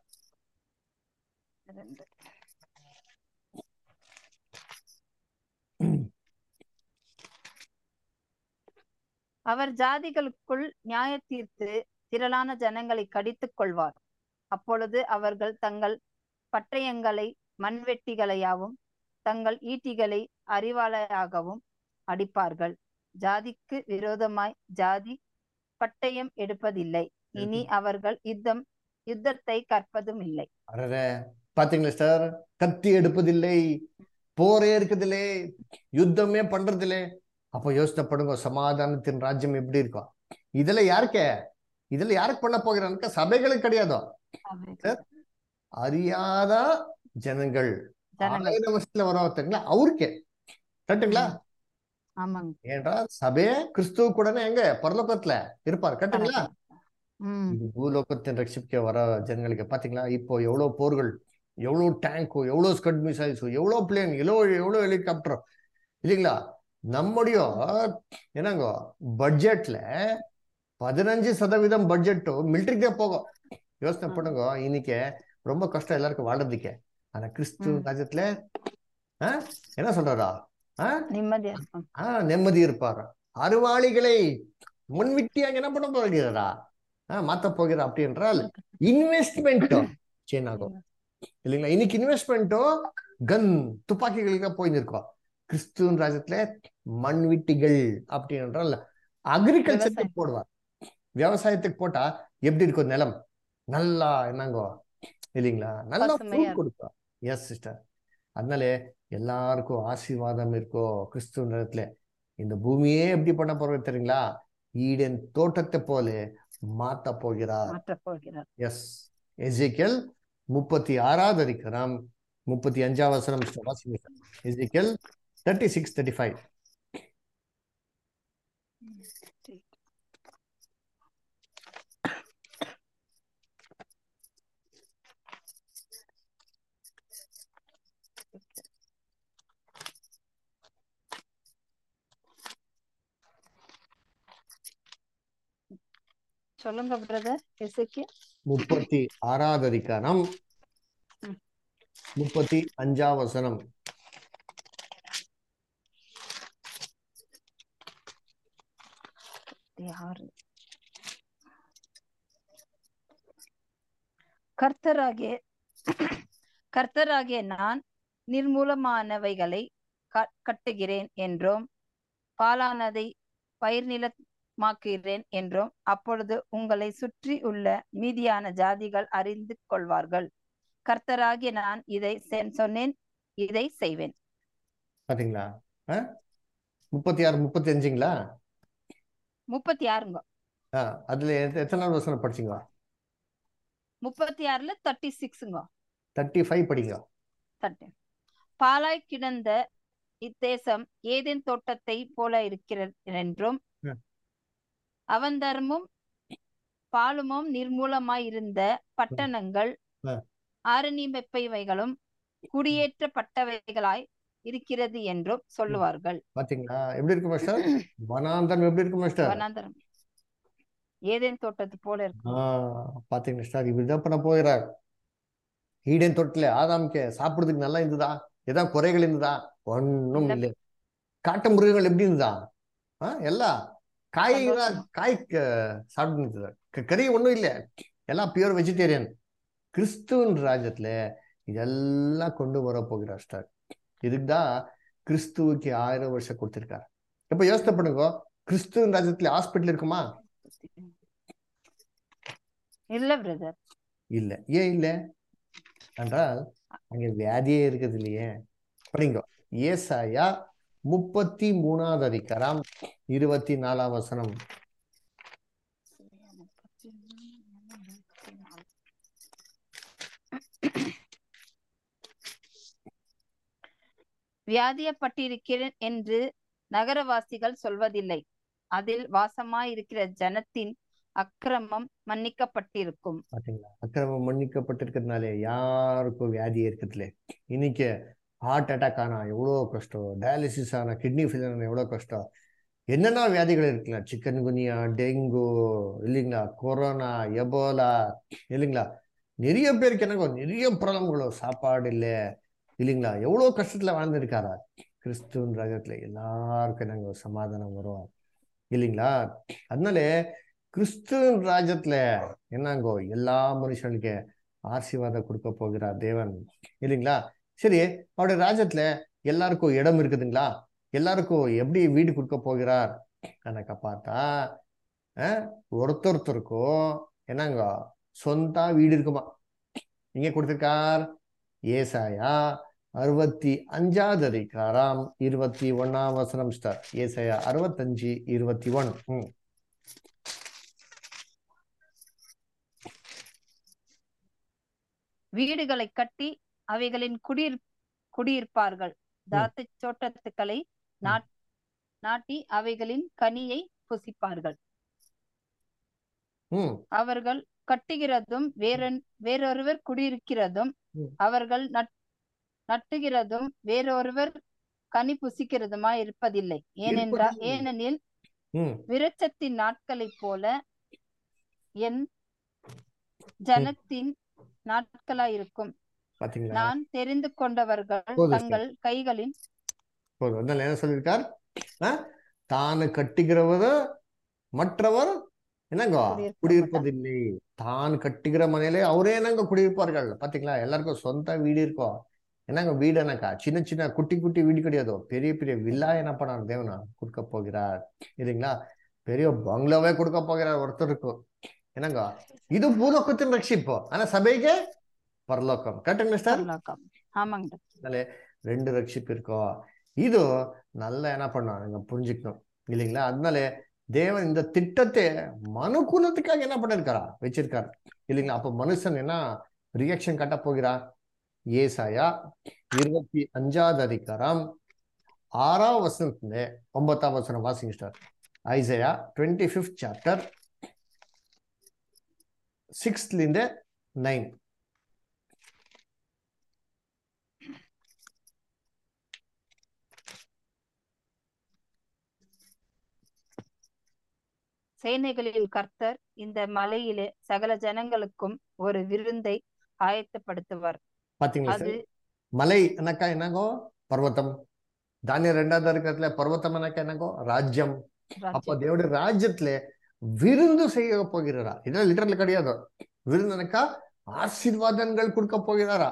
அவர் ஜாதிகளுக்குள் நியாய தீர்த்து திரளான ஜனங்களை கடித்துக் கொள்வார். அப்பொழுது அவர்கள் தங்கள் பட்டயங்களை மண்வெட்டிகளையாவும் தங்கள் ஈட்டிகளை அறிவாளையாகவும் அடிப்பார்கள். ஜாதிக்கு விரோதமாய் ஜாதி பட்டயம் எடுப்பதில்லை. இனி அவர்கள் யுத்தத்தை கற்பதும் இல்லை. பாத்தீங்களா சார்? கத்தி எடுப்பதில்லை, போரே இருக்குதில்லை, யுத்தமே பண்றதில்லை. அப்ப யோசனை பண்ணுங்க, சமாதானத்தின் ராஜ்யம் எப்படி இருக்கும்? இதுல யாருக்கு பண்ண போகிறான்னு சபைகளுக்கு கிடையாதோ, அறியாத ஜனங்கள் 1000 வருஷத்துல வர அவருக்கே. கரெக்டுங்களா? ஏன்றால் சபையே கிறிஸ்துவ கூட எங்க பரலோகத்துல இருப்பார். கரெக்டுங்களா? இது பூலோகத்தின் ரட்சிக்க வர ஜனங்களுக்கு பாத்தீங்களா? இப்போ எவ்வளவு போர்கள், எவ்வளவு டேங்கோ, எவ்வளவு ஸ்கட் மிசைல்ஸோ, எவ்வளவு பிளேன், எவ்வளவு ஹெலிகாப்டர் இல்லைங்களா? நம்முடைய என்னங்க பட்ஜெட்ல 15% பட்ஜெட் மிலிட்டரிக்கே போகும். யோசனை பண்ணுங்க. இன்னைக்கு ரொம்ப கஷ்டம் எல்லாருக்கும் வாழ்றதுக்கே. ஆனா கிறிஸ்து ராஜ்யத்துல என்ன சொல்றாரா? நிம்மதி இருப்பாரு. அறிவாளிகளை முன்விட்டியாக என்ன பண்ண போகிறாரா? மாத்த போகிற. அப்படி என்றால் இன்வெஸ்ட்மெண்ட் சேஞ்ச் ஆகும் இல்லைங்களா? இன்னைக்கு இன்வெஸ்ட்மெண்ட்டோ கன் துப்பாக்கிகளுக்கு போயிருக்கோம். கிறிஸ்துவின் ராஜ்யத்துல மண்வெட்டிகள் அப்படி என்றால் அக்ரிகல்ச்சருக்கு போடுவார். விவசாயத்துக்கு போட்டா எப்படி இருக்கும்? நிலம் நல்லா என்னங்கோ இல்லைங்களா? நல்லா கொடுக்கும். Yes sister. அதனால எல்லாருக்கும் ஆசீர்வாதம் இருக்கோ கிறிஸ்துவின் ராஜ்யத்துல. இந்த பூமியே எப்படி பண்ண போறது தெரியுங்களா? ஈடன் தோட்டத்தை போல மாத்த போகிறார். எஸ். எசேக்கியேல் 36வது அதிகாரம் 35ஆம் வசனம். எசேக்கியேல் 36:35. சொல்லுங்க பிரதர். எசேக்கியேல் 36வது அதிகாரம் 35ஆம் வசனம். கர்த்தராகிய நான் நிர்மூலமானவைகளை கட்டுகிறேன் என்றும் பாலானதை பயிர் நிலமாக்குகிறேன் என்றும் அப்பொழுது உங்களை சுற்றி உள்ள மீதியான ஜாதிகள் அறிந்து கொள்வார்கள். கர்த்தராகிய நான் இதை சொன்னேன், இதை செய்வேன். பாத்தீங்களா? 36 35ங்களா? 36ங்க. அதுல எத்தனை வசனம் படிச்சீங்க? 36ல 36ங்க. 35 படிங்க. பாலாய் கிடந்த இத்தேசம் ஏதேன் தோட்டத்தை போல இருக்கிறது என்றும் அவந்தரமும் பாலுமும் நிர்மூலமாய் இருந்த பட்டணங்கள் ஆ, ஆரணிப்பைவைகளும் குடியேற்றப்பட்டவைகளாய் இருக்கிறது என்றும் ம். சொல்லுவார்கள். பாத்தீங்களா எப்படி இருக்கு மாஸ்டர்? வனாந்தரம் எப்படி இருக்கு மாஸ்டர்? வனாந்தரம் ஏதேன் தோட்டத்து போல இருக்கு. பாத்தீங்க மாஸ்டர், இப்படிதான் பண்ண போகிறார். ஈடேன் தோட்டத்துல ஆதாமுக்கு சாப்பிடுறதுக்கு நல்லா இருந்ததா? ஏதாவது குறைகள் இருந்ததா? ஒன்னும் இல்ல, இல்லை. காட்டு மிருகங்கள் எப்படி இருந்ததா? எல்லாம் காய்கறி சந்தோஷமா. காய் சாப்பிட்டு இருந்தது. கறி ஒண்ணும் இல்லை. எல்லாம் பியூர் வெஜிடேரியன். கிறிஸ்துவின் ராஜ்யத்துல இதெல்லாம் கொண்டு வர போகிறார் ஸ்டார். இதுக்குதான் கிறிஸ்துவுக்கு 1000 வருஷம் கொடுத்திருக்காரு. இப்ப யோசனை பண்ணுங்க, கிறிஸ்துவின் ராஜ்யத்துல ஹாஸ்பிட்டல் இருக்குமா? இல்ல பிரதர். இல்ல. ஏன் இல்ல என்றால் அங்க வியாதியே இருக்குது இல்லையே. படிங்க, ஏசாயா 33வது அதிகாரம் 24ஆம் வசனம். வியாதியப்பட்டிருக்கிறேன் என்று நகரவாசிகள் சொல்வதில்லை. அதில் வாசமாயிருக்கிற ஜனத்தின் அக்கிரமம் மன்னிக்கப்பட்டிருக்கும். பாத்தீங்களா, அக்கிரமம் மன்னிக்கப்பட்டிருக்கிறதுனாலே யாருக்கும் வியாதி இருக்கிறதுல. இன்னைக்கு ஹார்ட் அட்டாக் ஆனா எவ்வளோ கஷ்டம், டயாலிசிஸ் ஆனா கிட்னி ஃபெயிலியர் ஆனா எவ்வளோ கஷ்டம், என்னென்ன வியாதிகள் இருக்குல்ல, சிக்கன் குனியா, டெங்கு இல்லைங்களா, கொரோனா, எபோலா இல்லைங்களா, நிறைய பேருக்கு என்னங்க நிறைய ப்ராப்ளங்களோ, சாப்பாடு இல்லை இல்லைங்களா, எவ்வளோ கஷ்டத்துல வாழ்ந்துருக்காரா. கிறிஸ்துவின் ராஜ்யத்துல எல்லாருக்கும் என்னங்க சமாதானம் வரும் இல்லைங்களா. அதனால கிறிஸ்துவின் ராஜ்யத்துல என்னங்கோ எல்லா மனுஷனுக்கு ஆசீர்வாதம் கொடுக்க போகிறார் தேவன் இல்லைங்களா. சரி, அவருடைய ராஜ்யத்துல எல்லாருக்கும் இடம் இருக்குதுங்களா? எல்லாருக்கும் எப்படி வீடு கொடுக்க போகிறார் எனக்கு பார்த்தா ஒருத்தருக்கும் என்னங்க சொந்த வீடு இருக்குமா. இங்க கொடுத்திருக்கார் ஏசாயா 65வது அதிகாரம் 21ஆம் வசனம் ஸ்டார். ஏசாயா 65:21. வீடுகளை கட்டி அவைகளின் குடியிருப்பார்கள். திராட்சை தோட்டத்துக்களை நாட்டி அவைகளின் கனியை புசிப்பார்கள். அவர்கள் கட்டுகிறதும் வேறொருவர் குடியிருக்கிறதும் அவர்கள் நட்டுகிறதும் வேறொருவர் கனி புசிக்கிறதுமா இருப்பதில்லை. ஏனெனில் விருட்சத்தின் நாட்களைப் போல என் ஜனத்தின் நாட்களாயிருக்கும். நான் தெரிந்து கொண்டவர்கள் தங்கள் கைகளின் என்ன சொல்லியிருக்கார்? தானு கட்டுகிறவர் மற்றவர் என்னங்க குடியிருப்பதில்லை. தான் கட்டுகிற மனையிலே அவரே என்னங்க குடியிருப்பார்கள். பாத்தீங்களா, எல்லாருக்கும் சொந்த வீடு இருக்கும். என்னங்க வீடு என்னக்கா சின்ன சின்ன குட்டி குட்டி வீடு கிடையாதோ, பெரிய பெரிய வில்லா என்ன பண்ணார் தேவனா கொடுக்க போகிறார் இல்லைங்களா. பெரிய பங்களாவே கொடுக்க போகிறார் ஒருத்தருக்கு. என்னங்க இது பூலோகத்தின் ரட்சிப்பு, ஆனா சபைக்கு பரலோகம். கரெக்டுங்களா சார்? 2 ரட்சிப்பு இருக்கோம். இது நல்லா என்ன பண்ணோம் நீங்க புரிஞ்சுக்கணும் இல்லைங்களா. அதனால தேவன் இந்த திட்டத்தை மனுக்குலத்துக்காக என்ன பண்ணிருக்காரா வச்சிருக்காரு இல்லைங்களா. அப்ப மனுஷன் என்ன ரியாக்ஷன் காட்ட போகிறா? ஏசாயா 25வது அதிகாரம் 6ஆம் வசனத்துல 9ஆம் வசனம் வாசிங்க star. Isaiah 25th chapter 6th 9. சேனைகளில் கர்த்தர் இந்த மலையிலே சகல ஜனங்களுக்கும் ஒரு விருந்தை ஆயத்தப்படுத்துவார். பாத்தீங்களா சார்? மலை என்னக்கா என்னங்கோ பர்வத்தம். தானியல் 2வது அதிகாரத்துல பர்வத்தம் என்னக்கா என்னங்கோ ராஜ்யம். அப்ப தேவனுடைய ராஜ்யத்துல விருந்து செய்ய போகிறாரா. இதெல்லாம் லிட்டரல் கிடையாது. விருந்து என்னக்கா ஆசீர்வாதங்கள் கொடுக்க போகிறாரா.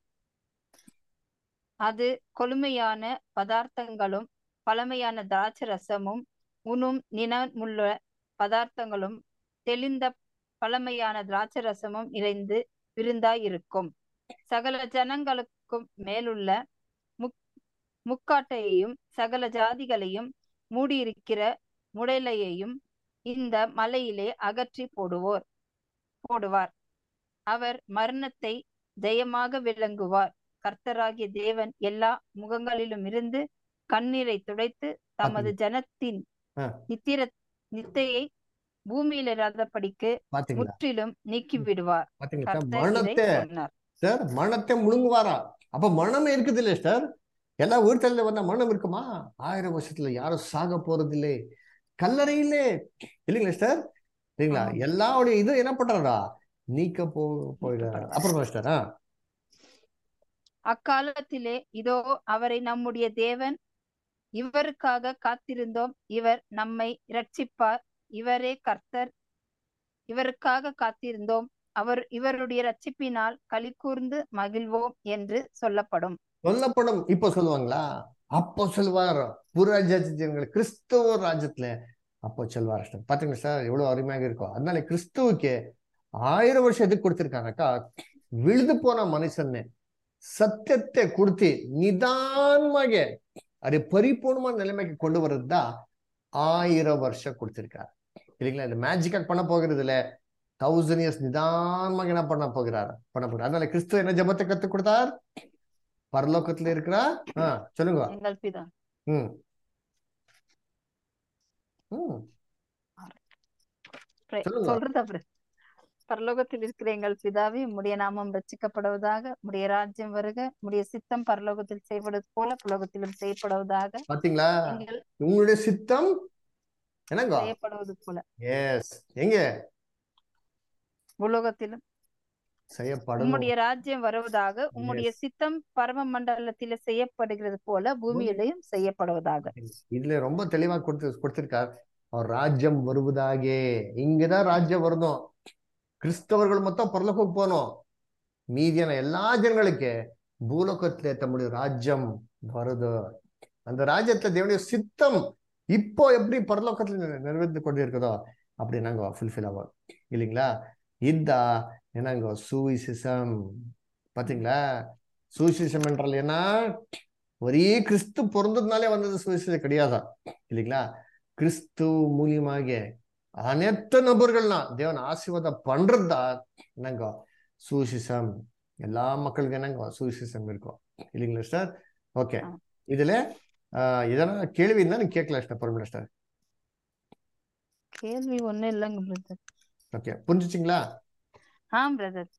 அது கொழுமையான பதார்த்தங்களும் பழமையான திராட்சை ரசமும் உண்ணும் நினமுள்ள பதார்த்தங்களும் தெளிந்த பழமையான திராட்சை ரசமும் நிறைந்து விருந்தாயிருக்கும். சகல ஜனங்களுக்கும் மேலுள்ள முக்காட்டையையும் சகல ஜாதிகளையும் மூடியிருக்கிற முடலையையும் இந்த மலையிலே அகற்றி போடுவார். அவர் மரணத்தை ஜெயமாக விளங்குவார். கர்த்தராகிய தேவன் எல்லா முகங்களிலும் இருந்து கண்ணீரை துடைத்து தமது ஜனத்தின் நித்தையை பூமியில் இராதபடிக்கு பாத்தீங்களா முற்றிலும் நீக்கி விடுவார். பாத்தீங்களா சார், கர்த்தர் இதை மரணத்தை சொன்னார். சார் மரணத்தை முழுங்குவாரா? அப்ப மரணமே இருக்குது இல்ல சார்? எல்லா உயிர்த்தல வந்தா மரணம் இருக்குமா? 1000 வருஷத்துல யாரும் சாக போறது இல்லை, கல்லறை இல்லே, இல்லைங்களா சார்? இல்லைங்களா? ஆமாம். எல்லாருடைய இது என்ன பண்றாரா? நீக்க போயிடாரு. நீக்கப்படுவார். அப்புறம் மாஸ்டர் அக்காலத்திலே இதோ அவரை நம்முடைய தேவன், இவருக்காக காத்திருந்தோம், இவர் நம்மை இரட்சிப்பார், இவரே கர்த்தர், இவருக்காக காத்திருந்தோம், இவருடைய இரட்சிப்பினால் களி கூர்ந்து மகிழ்வோம் என்று சொல்லப்படும். சொல்லப்படும். இப்போ சொல்லுவாங்களா? அப்போ சொல்லுவார் புறஜாதிகள் கிறிஸ்துவ ராஜ்யத்துல அப்போ சொல்வார். பாத்தீங்களா சார் எவ்வளவு அருமையாக இருக்கும். அதனால கிறிஸ்துவுக்கு 1000 வருஷம் எதுக்கு கொடுத்திருக்காங்கக்கா? விழுது போன மனுஷன்னு சத்தியத்தை கொடுத்து நிதானமாக அது பரிபூர்ணமான நிலைமைக்கு கொண்டு வர்றதுதான் 1000 வருஷம் கொடுத்திருக்காரு, இல்லைங்களா? இது மேஜிக்கா பண்ண போகிறது இல்ல, 1000 இயர்ஸ் நிதானமாக என்ன பண்ண போகிறார். அதனால கிறிஸ்துவ என்ன ஜெபத்தை கத்து கொடுத்தார்? பரலோகத்துல இருக்கிறா சொல்லுங்க. எங்கள் பிதா. ம் ம் சொல்லுங்க. சொல்றது அப்புறம். பரலோகத்தில் இருக்கிற எங்கள் பிதாவே, உம்முடைய நாமம் ரட்சிக்கப்படுவதாக, உம்முடைய ராஜ்யம் வருக, உம்முடைய சித்தம் பரலோகத்தில் செய்யப்படுவது போல பரலோகத்திலும் செய்யப்படுவதாக. பாத்தீங்களா? எங்கள் உங்களுடைய சித்தம் என்னங்க? செய்யப்படுவது போல எஸ், எங்க உலகத்திலும். செய்யப்படணும். உம்முடைய ராஜ்யம் வருவதாக, உம்முடைய சித்தம் பரம மண்டலத்தில செய்யப்படுகிறது போல பூமியிலையும் செய்யப்படுவதாக. இதுல ரொம்ப தெளிவா கொடுத்திருக்கார். அவர் ராஜ்யம் வருவதாகே. இங்கதான் ராஜ்யம் வரணும். கிறிஸ்தவர்கள் மொத்தம் பரலோகம் போனோம், மீதியான எல்லா ஜனங்களுக்கு பூலோகத்திலே தம்முடைய ராஜ்யம் வருது. அந்த ராஜ்யத்துல தேவனுடைய சித்தம் இப்போ எப்படி பரலோகத்துல நிறைவேற்றி கொண்டு இருக்குதோ அப்படி நாங்க ஃபுல்ஃபில் ஆகும், இல்லைங்களா? இதா என்னங்க சுவிசேஷம். பாத்தீங்களா? சுவிசேஷம் என்றால் என்ன? ஒரே கிறிஸ்து பிறந்ததுனாலே வந்தது சுவிசேஷம் கிடையாதா, இல்லைங்களா? கிறிஸ்து மூலியமாக அனைத்து நபர்கள்னா தேவன் ஆசீர்வாதம் பண்றதா என்னங்க சுவிசேஷம். எல்லா மக்களுக்கு என்னங்க சுவிசேஷம் இருக்கும், இல்லைங்களா சார்? ஓகே, இதுல இதெல்லாம் கேள்வி இருந்தா நீங்க கேட்கல பரமேஸ்வர் சார். கேள்வி ஒண்ணும் இல்லைங்க பிரதர். ஓகே, புரிஞ்சுச்சிங்களா? ஆ பிரதர்.